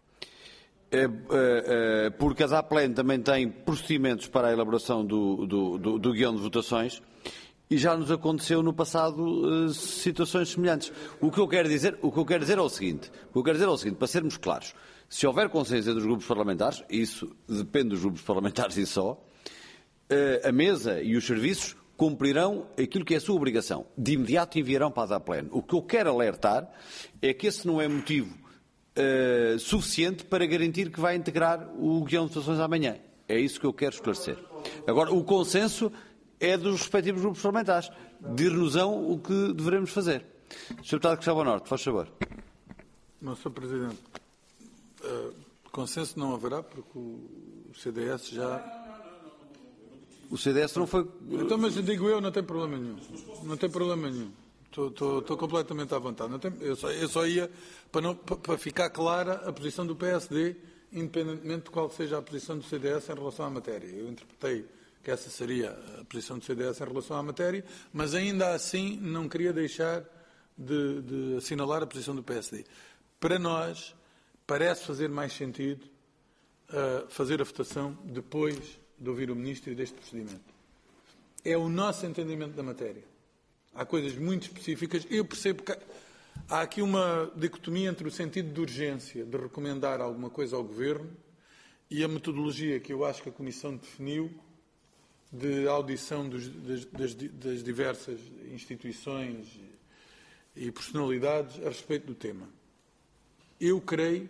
Porque a DAPLEN também tem procedimentos para a elaboração do guião de votações e já nos aconteceu no passado situações semelhantes. O que eu quero dizer é o seguinte, para sermos claros, se houver consenso entre os grupos parlamentares, isso depende dos grupos parlamentares e só, a mesa e os serviços cumprirão aquilo que é a sua obrigação. De imediato enviarão para a DAPLEN. O que eu quero alertar é que esse não é motivo suficiente para garantir que vai integrar o guião de votações amanhã. É isso que eu quero esclarecer. Agora, o consenso é dos respectivos grupos parlamentares. Dir-nos-ão o que devemos fazer. Sr. Deputado Cristóvão Norte, faz favor. Não, Sr. Presidente, consenso não haverá porque o CDS já... O CDS não foi... Então, mas digo eu, não tem problema nenhum. Não tem problema nenhum. Estou completamente à vontade. Eu só ia para ficar clara a posição do PSD, independentemente de qual seja a posição do CDS em relação à matéria. Eu interpretei que essa seria a posição do CDS em relação à matéria, mas ainda assim não queria deixar de assinalar a posição do PSD. Para nós, parece fazer mais sentido fazer a votação depois de ouvir o Ministro e deste procedimento. É o nosso entendimento da matéria. Há coisas muito específicas. Eu percebo que há aqui uma dicotomia entre o sentido de urgência de recomendar alguma coisa ao Governo e a metodologia que eu acho que a Comissão definiu de audição das diversas instituições e personalidades a respeito do tema. Eu creio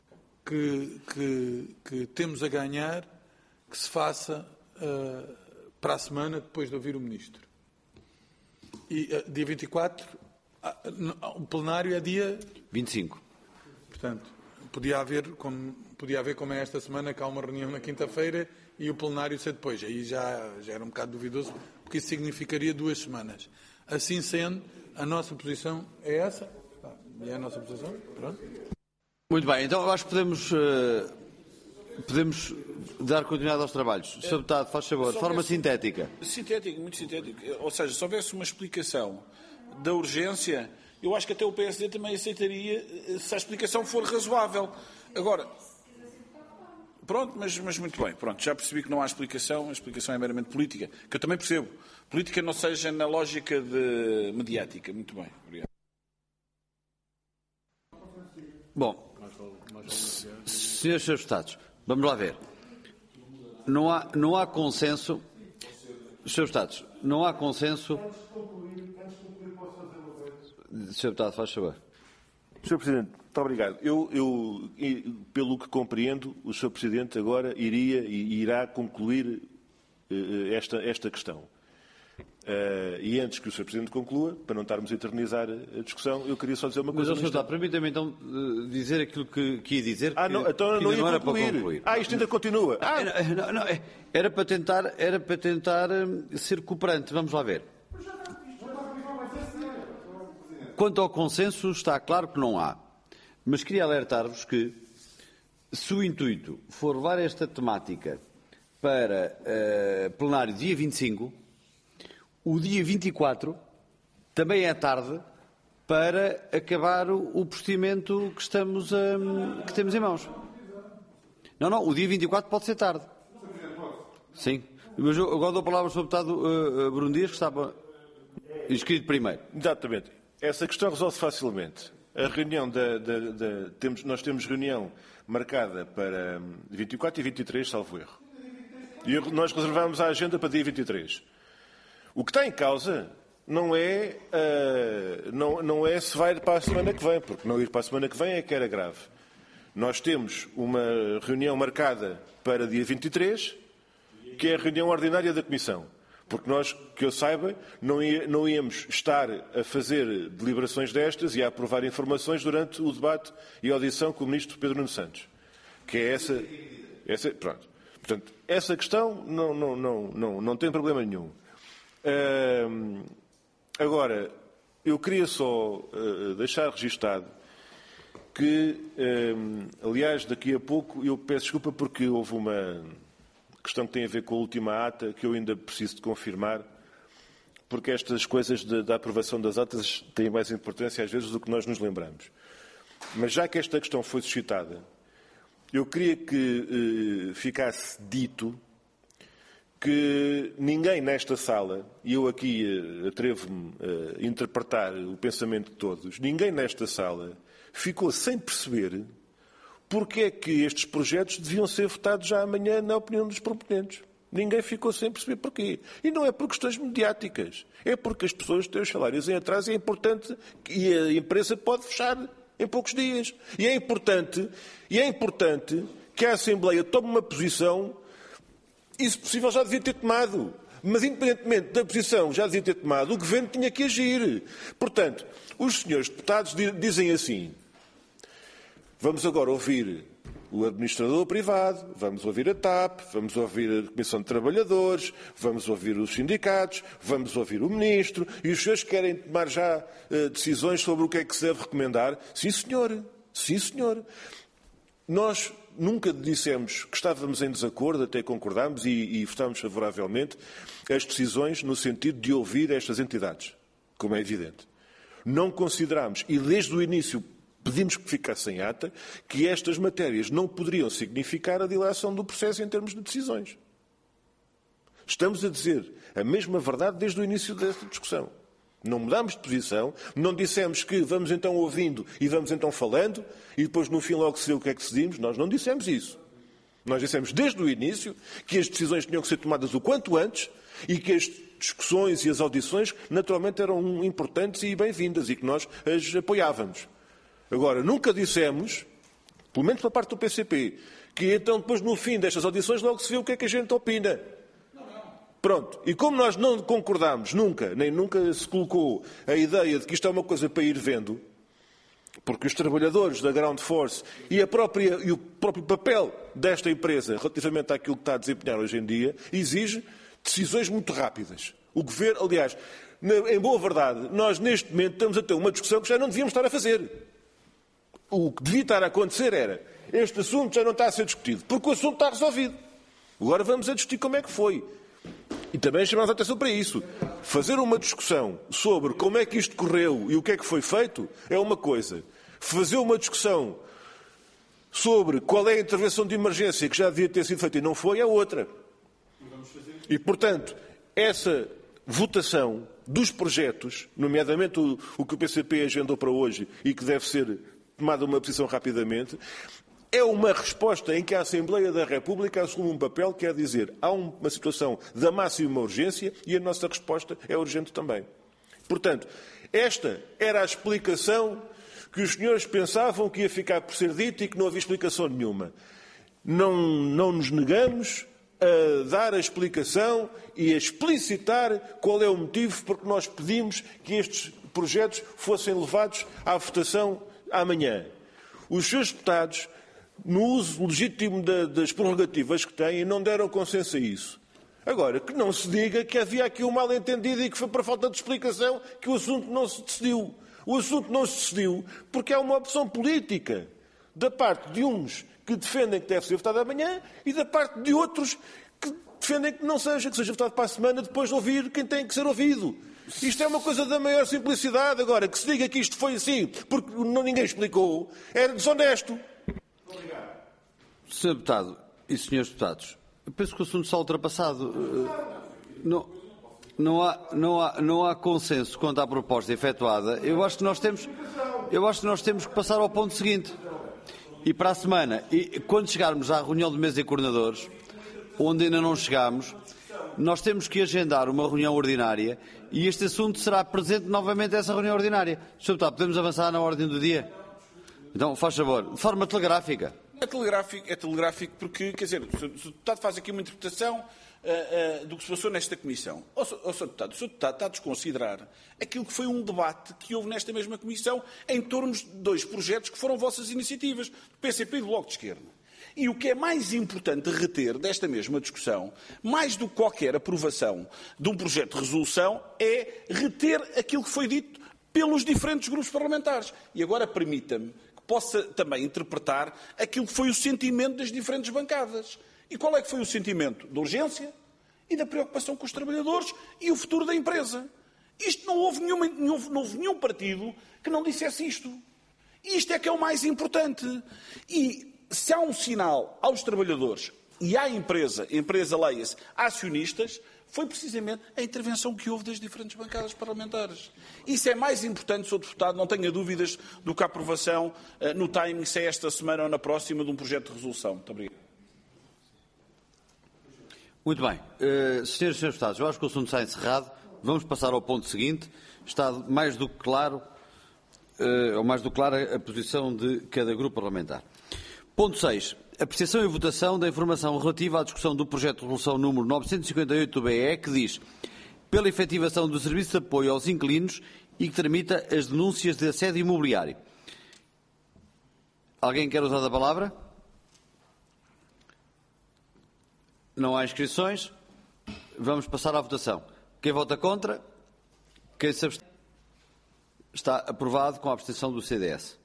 que temos a ganhar que se faça para a semana depois de ouvir o Ministro. E dia 24, o plenário é dia 25. Portanto, podia haver como é esta semana, que há uma reunião na quinta-feira e o plenário ser depois. Aí já era um bocado duvidoso, porque isso significaria 2 semanas. Assim sendo, a nossa posição é essa. E é a nossa posição. Pronto. Muito bem, então eu acho que podemos dar continuidade aos trabalhos. Sr. Deputado, faz favor, de forma sintética. Sintético, muito sintético. Ou seja, se houvesse uma explicação da urgência, eu acho que até o PSD também aceitaria se a explicação for razoável. Agora, pronto, mas muito bem. Pronto, já percebi que não há explicação, a explicação é meramente política, que eu também percebo. Política não seja na lógica de mediática. Muito bem, obrigado. Bom, senhores deputados, vamos lá ver. Não há consenso. Senhores deputados, não há consenso. Senhor Deputado, faz favor. Sr. Presidente, muito obrigado. Eu, pelo que compreendo, o Sr. Presidente agora irá concluir esta questão. E antes que o Sr. Presidente conclua, para não estarmos a eternizar a discussão, eu queria só dizer uma coisa. Mas, Sr. Deputado, permita-me então dizer aquilo que ia dizer. Então não ia concluir. Isto ainda continua. Era para tentar ser cooperante. Vamos lá ver. Quanto ao consenso, está claro que não há. Mas queria alertar-vos que, se o intuito for levar esta temática para plenário dia 25, o dia 24 também é tarde para acabar o procedimento que temos em mãos. Não, o dia 24 pode ser tarde. Sim. Mas eu agora dou a palavra ao Sr. Deputado Bruno Dias, que estava inscrito primeiro. Exatamente. Essa questão resolve-se facilmente. A reunião nós temos reunião marcada para 24 e 23, salvo erro. E nós reservamos a agenda para dia 23. O que está em causa não é se vai ir para a semana que vem, porque não ir para a semana que vem é que era grave. Nós temos uma reunião marcada para dia 23, que é a reunião ordinária da Comissão. Porque nós, que eu saiba, não íamos estar a fazer deliberações destas e a aprovar informações durante o debate e a audição com o Ministro Pedro Nuno Santos. Que é essa pronto. Portanto, essa questão não tem problema nenhum. Agora, eu queria só deixar registado que, aliás, daqui a pouco, eu peço desculpa porque houve uma questão que tem a ver com a última ata, que eu ainda preciso de confirmar, porque estas coisas da aprovação das atas têm mais importância às vezes do que nós nos lembramos. Mas já que esta questão foi suscitada, eu queria que ficasse dito que ninguém nesta sala, e eu aqui atrevo-me a interpretar o pensamento de todos, ninguém nesta sala ficou sem perceber porque é que estes projetos deviam ser votados já amanhã na opinião dos proponentes. Ninguém ficou sem perceber porquê. E não é por questões mediáticas. É porque as pessoas têm os salários em atraso e é importante e a empresa pode fechar em poucos dias. E é importante que a Assembleia tome uma posição e, se possível, já devia ter tomado. Mas, independentemente da posição já devia ter tomado, o Governo tinha que agir. Portanto, os senhores deputados dizem assim: vamos agora ouvir o administrador privado, vamos ouvir a TAP, vamos ouvir a Comissão de Trabalhadores, vamos ouvir os sindicatos, vamos ouvir o Ministro, e os senhores querem tomar já decisões sobre o que é que se deve recomendar? Sim, senhor. Sim, senhor. Nós nunca dissemos que estávamos em desacordo, até concordámos e votámos favoravelmente as decisões no sentido de ouvir estas entidades, como é evidente. Não considerámos, e desde o início pedimos que ficasse em ata, que estas matérias não poderiam significar a dilação do processo em termos de decisões. Estamos a dizer a mesma verdade desde o início desta discussão. Não mudámos de posição, não dissemos que vamos então ouvindo e vamos então falando e depois no fim logo se vê o que é que decidimos. Nós não dissemos isso. Nós dissemos desde o início que as decisões tinham que ser tomadas o quanto antes e que as discussões e as audições naturalmente eram importantes e bem-vindas e que nós as apoiávamos. Agora, nunca dissemos, pelo menos pela parte do PCP, que então depois no fim destas audições logo se vê o que é que a gente opina. Pronto. E como nós não concordámos nunca, nem nunca se colocou a ideia de que isto é uma coisa para ir vendo, porque os trabalhadores da Ground Force e o próprio papel desta empresa relativamente àquilo que está a desempenhar hoje em dia exige decisões muito rápidas. O Governo, aliás, em boa verdade, nós neste momento estamos a ter uma discussão que já não devíamos estar a fazer. O que devia estar a acontecer era, este assunto já não está a ser discutido, porque o assunto está resolvido. Agora vamos a discutir como é que foi. E também chamamos a atenção para isso. Fazer uma discussão sobre como é que isto correu e o que é que foi feito é uma coisa. Fazer uma discussão sobre qual é a intervenção de emergência que já devia ter sido feita e não foi é outra. E, portanto, essa votação dos projetos, nomeadamente o que o PCP agendou para hoje e que deve ser tomada uma posição rapidamente, é uma resposta em que a Assembleia da República assume um papel que é dizer há uma situação da máxima urgência e a nossa resposta é urgente também. Portanto, esta era a explicação que os senhores pensavam que ia ficar por ser dita e que não havia explicação nenhuma. Não nos negamos a dar a explicação e a explicitar qual é o motivo por que nós pedimos que estes projetos fossem levados à votação amanhã. Os seus deputados, no uso legítimo das prerrogativas que têm, não deram consenso a isso. Agora, que não se diga que havia aqui um mal-entendido e que foi por falta de explicação que o assunto não se decidiu. O assunto não se decidiu porque há uma opção política da parte de uns que defendem que deve ser votado amanhã e da parte de outros que defendem que não seja, que seja votado para a semana depois de ouvir quem tem que ser ouvido. Isto é uma coisa da maior simplicidade. Agora, que se diga que isto foi assim porque ninguém explicou, é desonesto. Sr. Deputado e Srs. Deputados, eu penso que o assunto está ultrapassado. Não há consenso quanto à proposta efetuada. Eu acho que nós temos que passar ao ponto seguinte. E para a semana, e quando chegarmos à reunião de mesa e coordenadores, onde ainda não chegámos, nós temos que agendar uma reunião ordinária e este assunto será presente novamente a essa reunião ordinária. Sr. Deputado, podemos avançar na ordem do dia? Então, faz favor, de forma telegráfica. É telegráfico porque, quer dizer, o deputado faz aqui uma interpretação do que se passou nesta comissão. O Sr. Deputado está a desconsiderar aquilo que foi um debate que houve nesta mesma comissão em torno de dois projetos que foram vossas iniciativas, do PCP e do Bloco de Esquerda. E o que é mais importante reter desta mesma discussão, mais do que qualquer aprovação de um projeto de resolução, é reter aquilo que foi dito pelos diferentes grupos parlamentares. E agora permita-me que possa também interpretar aquilo que foi o sentimento das diferentes bancadas. E qual é que foi o sentimento? Da urgência e da preocupação com os trabalhadores e o futuro da empresa. Isto não houve nenhum partido que não dissesse isto. E isto é que é o mais importante. E se há um sinal aos trabalhadores e à empresa leia-se, acionistas, foi precisamente a intervenção que houve das diferentes bancadas parlamentares. Isso é mais importante, Sr. Deputado, não tenha dúvidas do que a aprovação no timing, se é esta semana ou na próxima, de um projeto de resolução. Muito obrigado. Muito bem. Senhoras e senhores deputados, eu acho que o assunto está encerrado. Vamos passar ao ponto seguinte. Está mais do que claro, ou mais do que clara, a posição de cada grupo parlamentar. Ponto 6. Apreciação e votação da informação relativa à discussão do projeto de resolução número 958 do BE, que diz pela efetivação do serviço de apoio aos inquilinos e que tramita as denúncias de assédio imobiliário. Alguém quer usar a palavra? Não há inscrições. Vamos passar à votação. Quem vota contra? Quem se abstém? Está aprovado com a abstenção do CDS.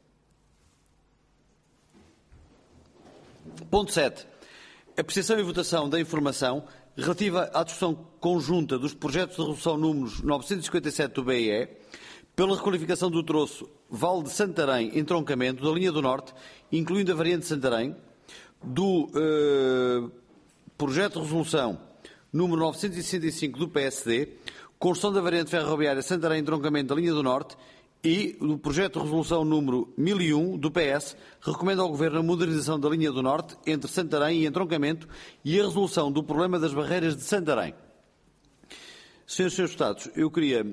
Ponto 7. Apreciação e votação da informação relativa à discussão conjunta dos projetos de resolução números 957 do BE pela requalificação do troço Vale de Santarém, entroncamento da linha do Norte, incluindo a variante de Santarém, do projeto de resolução número 965 do PSD, construção da variante ferroviária Santarém, entroncamento da linha do Norte, e do projeto de resolução número 1001 do PS, recomenda ao Governo a modernização da linha do Norte entre Santarém e entroncamento e a resolução do problema das barreiras de Santarém. Senhoras e senhores deputados, eu queria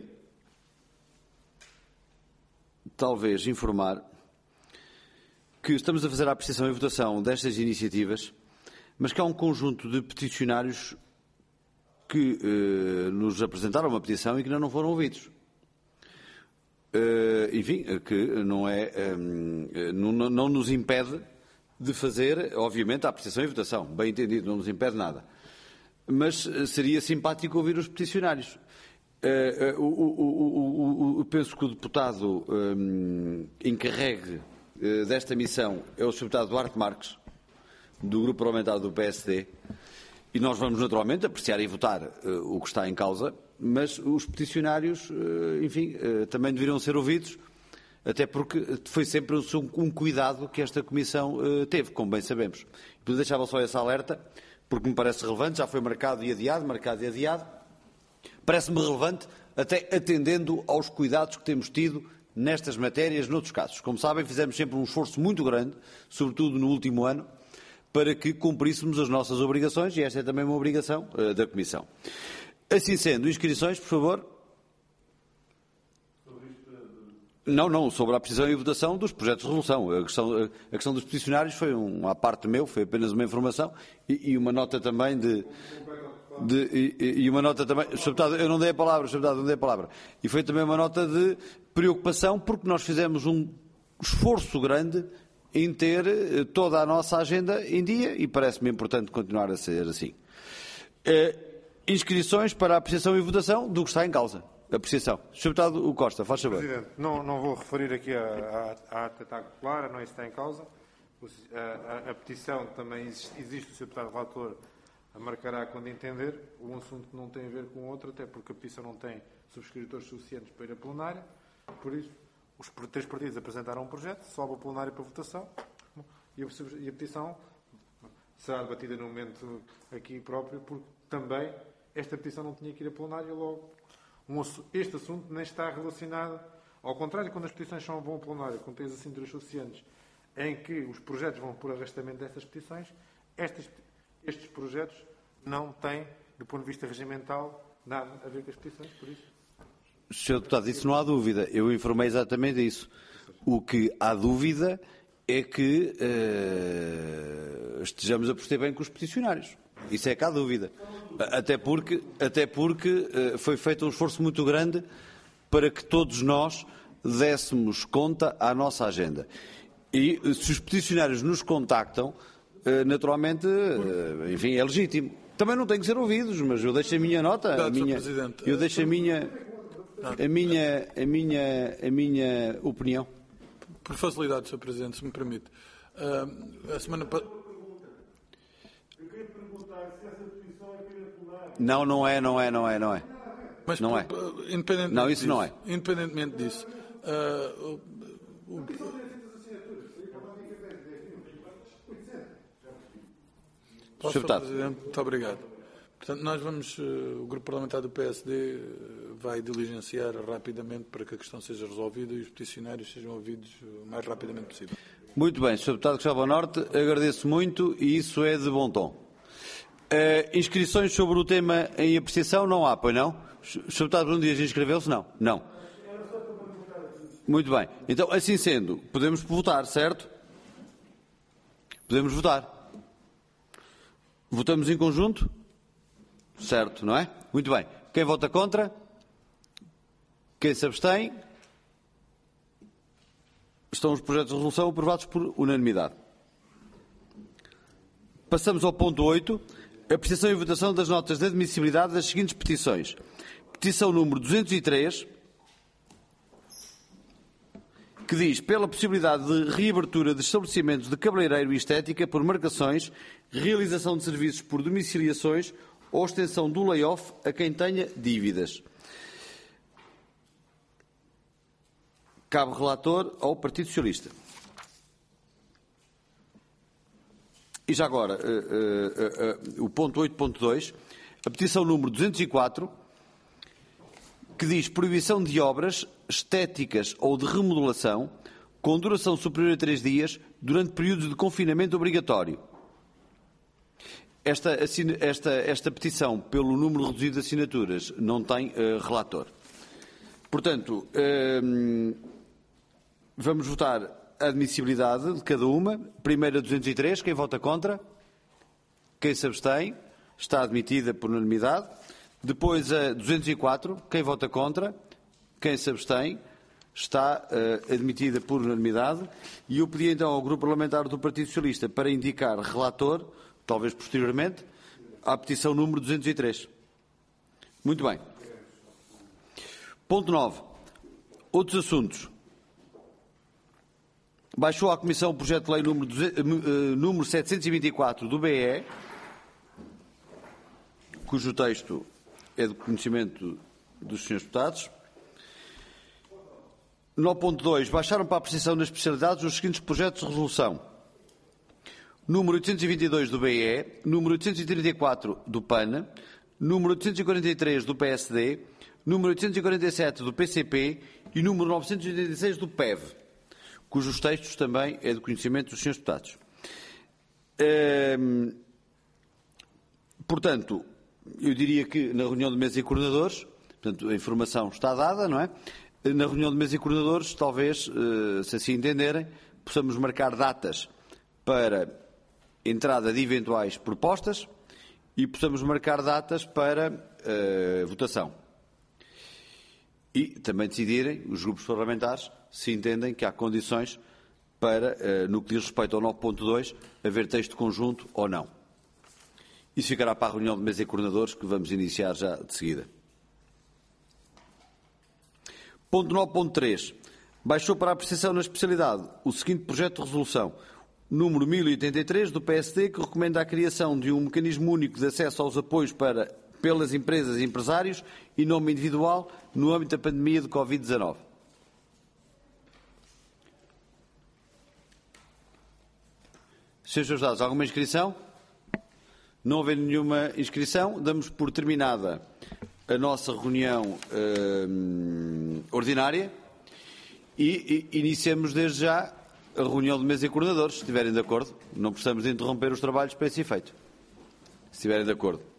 talvez informar que estamos a fazer a apreciação e votação destas iniciativas, mas que há um conjunto de peticionários que nos apresentaram uma petição e que ainda não foram ouvidos. Enfim, que não nos impede de fazer, obviamente, a apreciação e votação. Bem entendido, não nos impede nada. Mas seria simpático ouvir os peticionários. Penso que o deputado encarregue desta missão é o Sr. Deputado Duarte Marques, do Grupo Parlamentar do PSD, e nós vamos naturalmente apreciar e votar o que está em causa, mas os peticionários, enfim, também deveriam ser ouvidos, até porque foi sempre um cuidado que esta Comissão teve, como bem sabemos. Eu deixava só esse alerta, porque me parece relevante, já foi marcado e adiado, parece-me relevante, até atendendo aos cuidados que temos tido nestas matérias, noutros casos. Como sabem, fizemos sempre um esforço muito grande, sobretudo no último ano, para que cumpríssemos as nossas obrigações, e esta é também uma obrigação da Comissão. Assim sendo, inscrições, por favor. Não, sobre a apreciação e votação dos projetos de resolução. A questão dos peticionários foi à parte meu, foi apenas uma informação e uma nota também e uma nota também, Sr. Deputado, eu não dei a palavra, e foi também uma nota de preocupação, porque nós fizemos um esforço grande em ter toda a nossa agenda em dia e parece-me importante continuar a ser assim. Inscrições para a apreciação e votação do que está em causa. Apreciação. Sr. Deputado Costa, faz favor. Presidente, não vou referir aqui a ata está clara, não é isso que está em causa. A petição também existe, o Sr. Deputado Relator a marcará quando entender. Um assunto que não tem a ver com o outro, até porque a petição não tem subscritores suficientes para ir a plenária. Por isso, os três partidos apresentaram um projeto, sobe a plenária para votação e a petição será debatida no momento aqui próprio, porque também esta petição não tinha que ir a plenária logo. Este assunto nem está relacionado, ao contrário, quando as petições vão a plenária, quando tens assinaturas suficientes em que os projetos vão por arrastamento destas petições, estes projetos não têm, do ponto de vista regimental, nada a ver com as petições, por isso. Sr. Deputado, isso não há dúvida. Eu informei exatamente isso. O que há dúvida é que estejamos a proceder bem com os peticionários. Isso é que há dúvida. Até porque foi feito um esforço muito grande para que todos nós dessemos conta à nossa agenda. E se os peticionários nos contactam, naturalmente, enfim, é legítimo. Também não têm que ser ouvidos, mas eu deixo a minha nota, eu deixo a minha opinião. Por facilidade, Sr. Presidente, se me permite. A semana passada. Não é. Mas, não é? Independentemente Não, isso disso, não é. Independentemente disso, Sr. Deputado. Presidente, muito obrigado. Portanto, nós vamos, o Grupo Parlamentar do PSD vai diligenciar rapidamente para que a questão seja resolvida e os peticionários sejam ouvidos o mais rapidamente possível. Muito bem, Sr. Deputado Gustavo Norte, agradeço muito e isso é de bom tom. Inscrições sobre o tema em apreciação não há, pois não? Sr. Deputado Bruno Dias inscreveu-se? Não. Não. Muito bem. Então, assim sendo, podemos votar, certo? Podemos votar. Votamos em conjunto? Certo, não é? Muito bem. Quem vota contra? Quem se abstém? Estão os projetos de resolução aprovados por unanimidade. Passamos ao ponto 8. Apreciação e votação das notas de admissibilidade das seguintes petições. Petição número 203, que diz pela possibilidade de reabertura de estabelecimentos de cabeleireiro e estética por marcações, realização de serviços por domiciliações ou extensão do layoff a quem tenha dívidas. Cabe relator ao Partido Socialista. E já agora, o ponto 8.2, a petição número 204, que diz proibição de obras estéticas ou de remodelação com duração superior a 3 dias durante períodos de confinamento obrigatório. Esta petição, pelo número reduzido de assinaturas, não tem relator. Portanto, vamos votar a admissibilidade de cada uma. Primeira 203, quem vota contra? Quem se abstém? Está admitida por unanimidade. Depois a 204, quem vota contra? Quem se abstém? Está admitida por unanimidade. E eu pedi então ao Grupo Parlamentar do Partido Socialista para indicar relator, talvez posteriormente, à petição número 203. Muito bem. Ponto 9. Outros assuntos. Baixou à Comissão o projeto de lei número 724 do BE, cujo texto é do conhecimento dos senhores deputados. 9.2. Baixaram para a apreciação das especialidades os seguintes projetos de resolução. Número 822 do BE, número 834 do PAN, número 843 do PSD, número 847 do PCP e número 986 do PEV, cujos textos também é do conhecimento dos senhores deputados. Portanto, eu diria que na reunião de mesa e coordenadores, portanto, a informação está dada, não é? Na reunião de mesa e coordenadores, talvez, se assim entenderem, possamos marcar datas para entrada de eventuais propostas e possamos marcar datas para votação. E também decidirem, os grupos parlamentares, se entendem que há condições para, no que diz respeito ao 9.2, haver texto conjunto ou não. Isso ficará para a reunião de mesa e coordenadores que vamos iniciar já de seguida. Ponto 9.3. Baixou para a apreciação na especialidade o seguinte projeto de resolução, número 1083 do PSD, que recomenda a criação de um mecanismo único de acesso aos apoios pelas empresas e empresários em nome individual no âmbito da pandemia de Covid-19. Senhores deputados, alguma inscrição? Não havendo nenhuma inscrição, damos por terminada a nossa reunião ordinária e iniciamos desde já a reunião de mesa e coordenadores, se estiverem de acordo. Não precisamos de interromper os trabalhos para esse efeito. Se estiverem de acordo.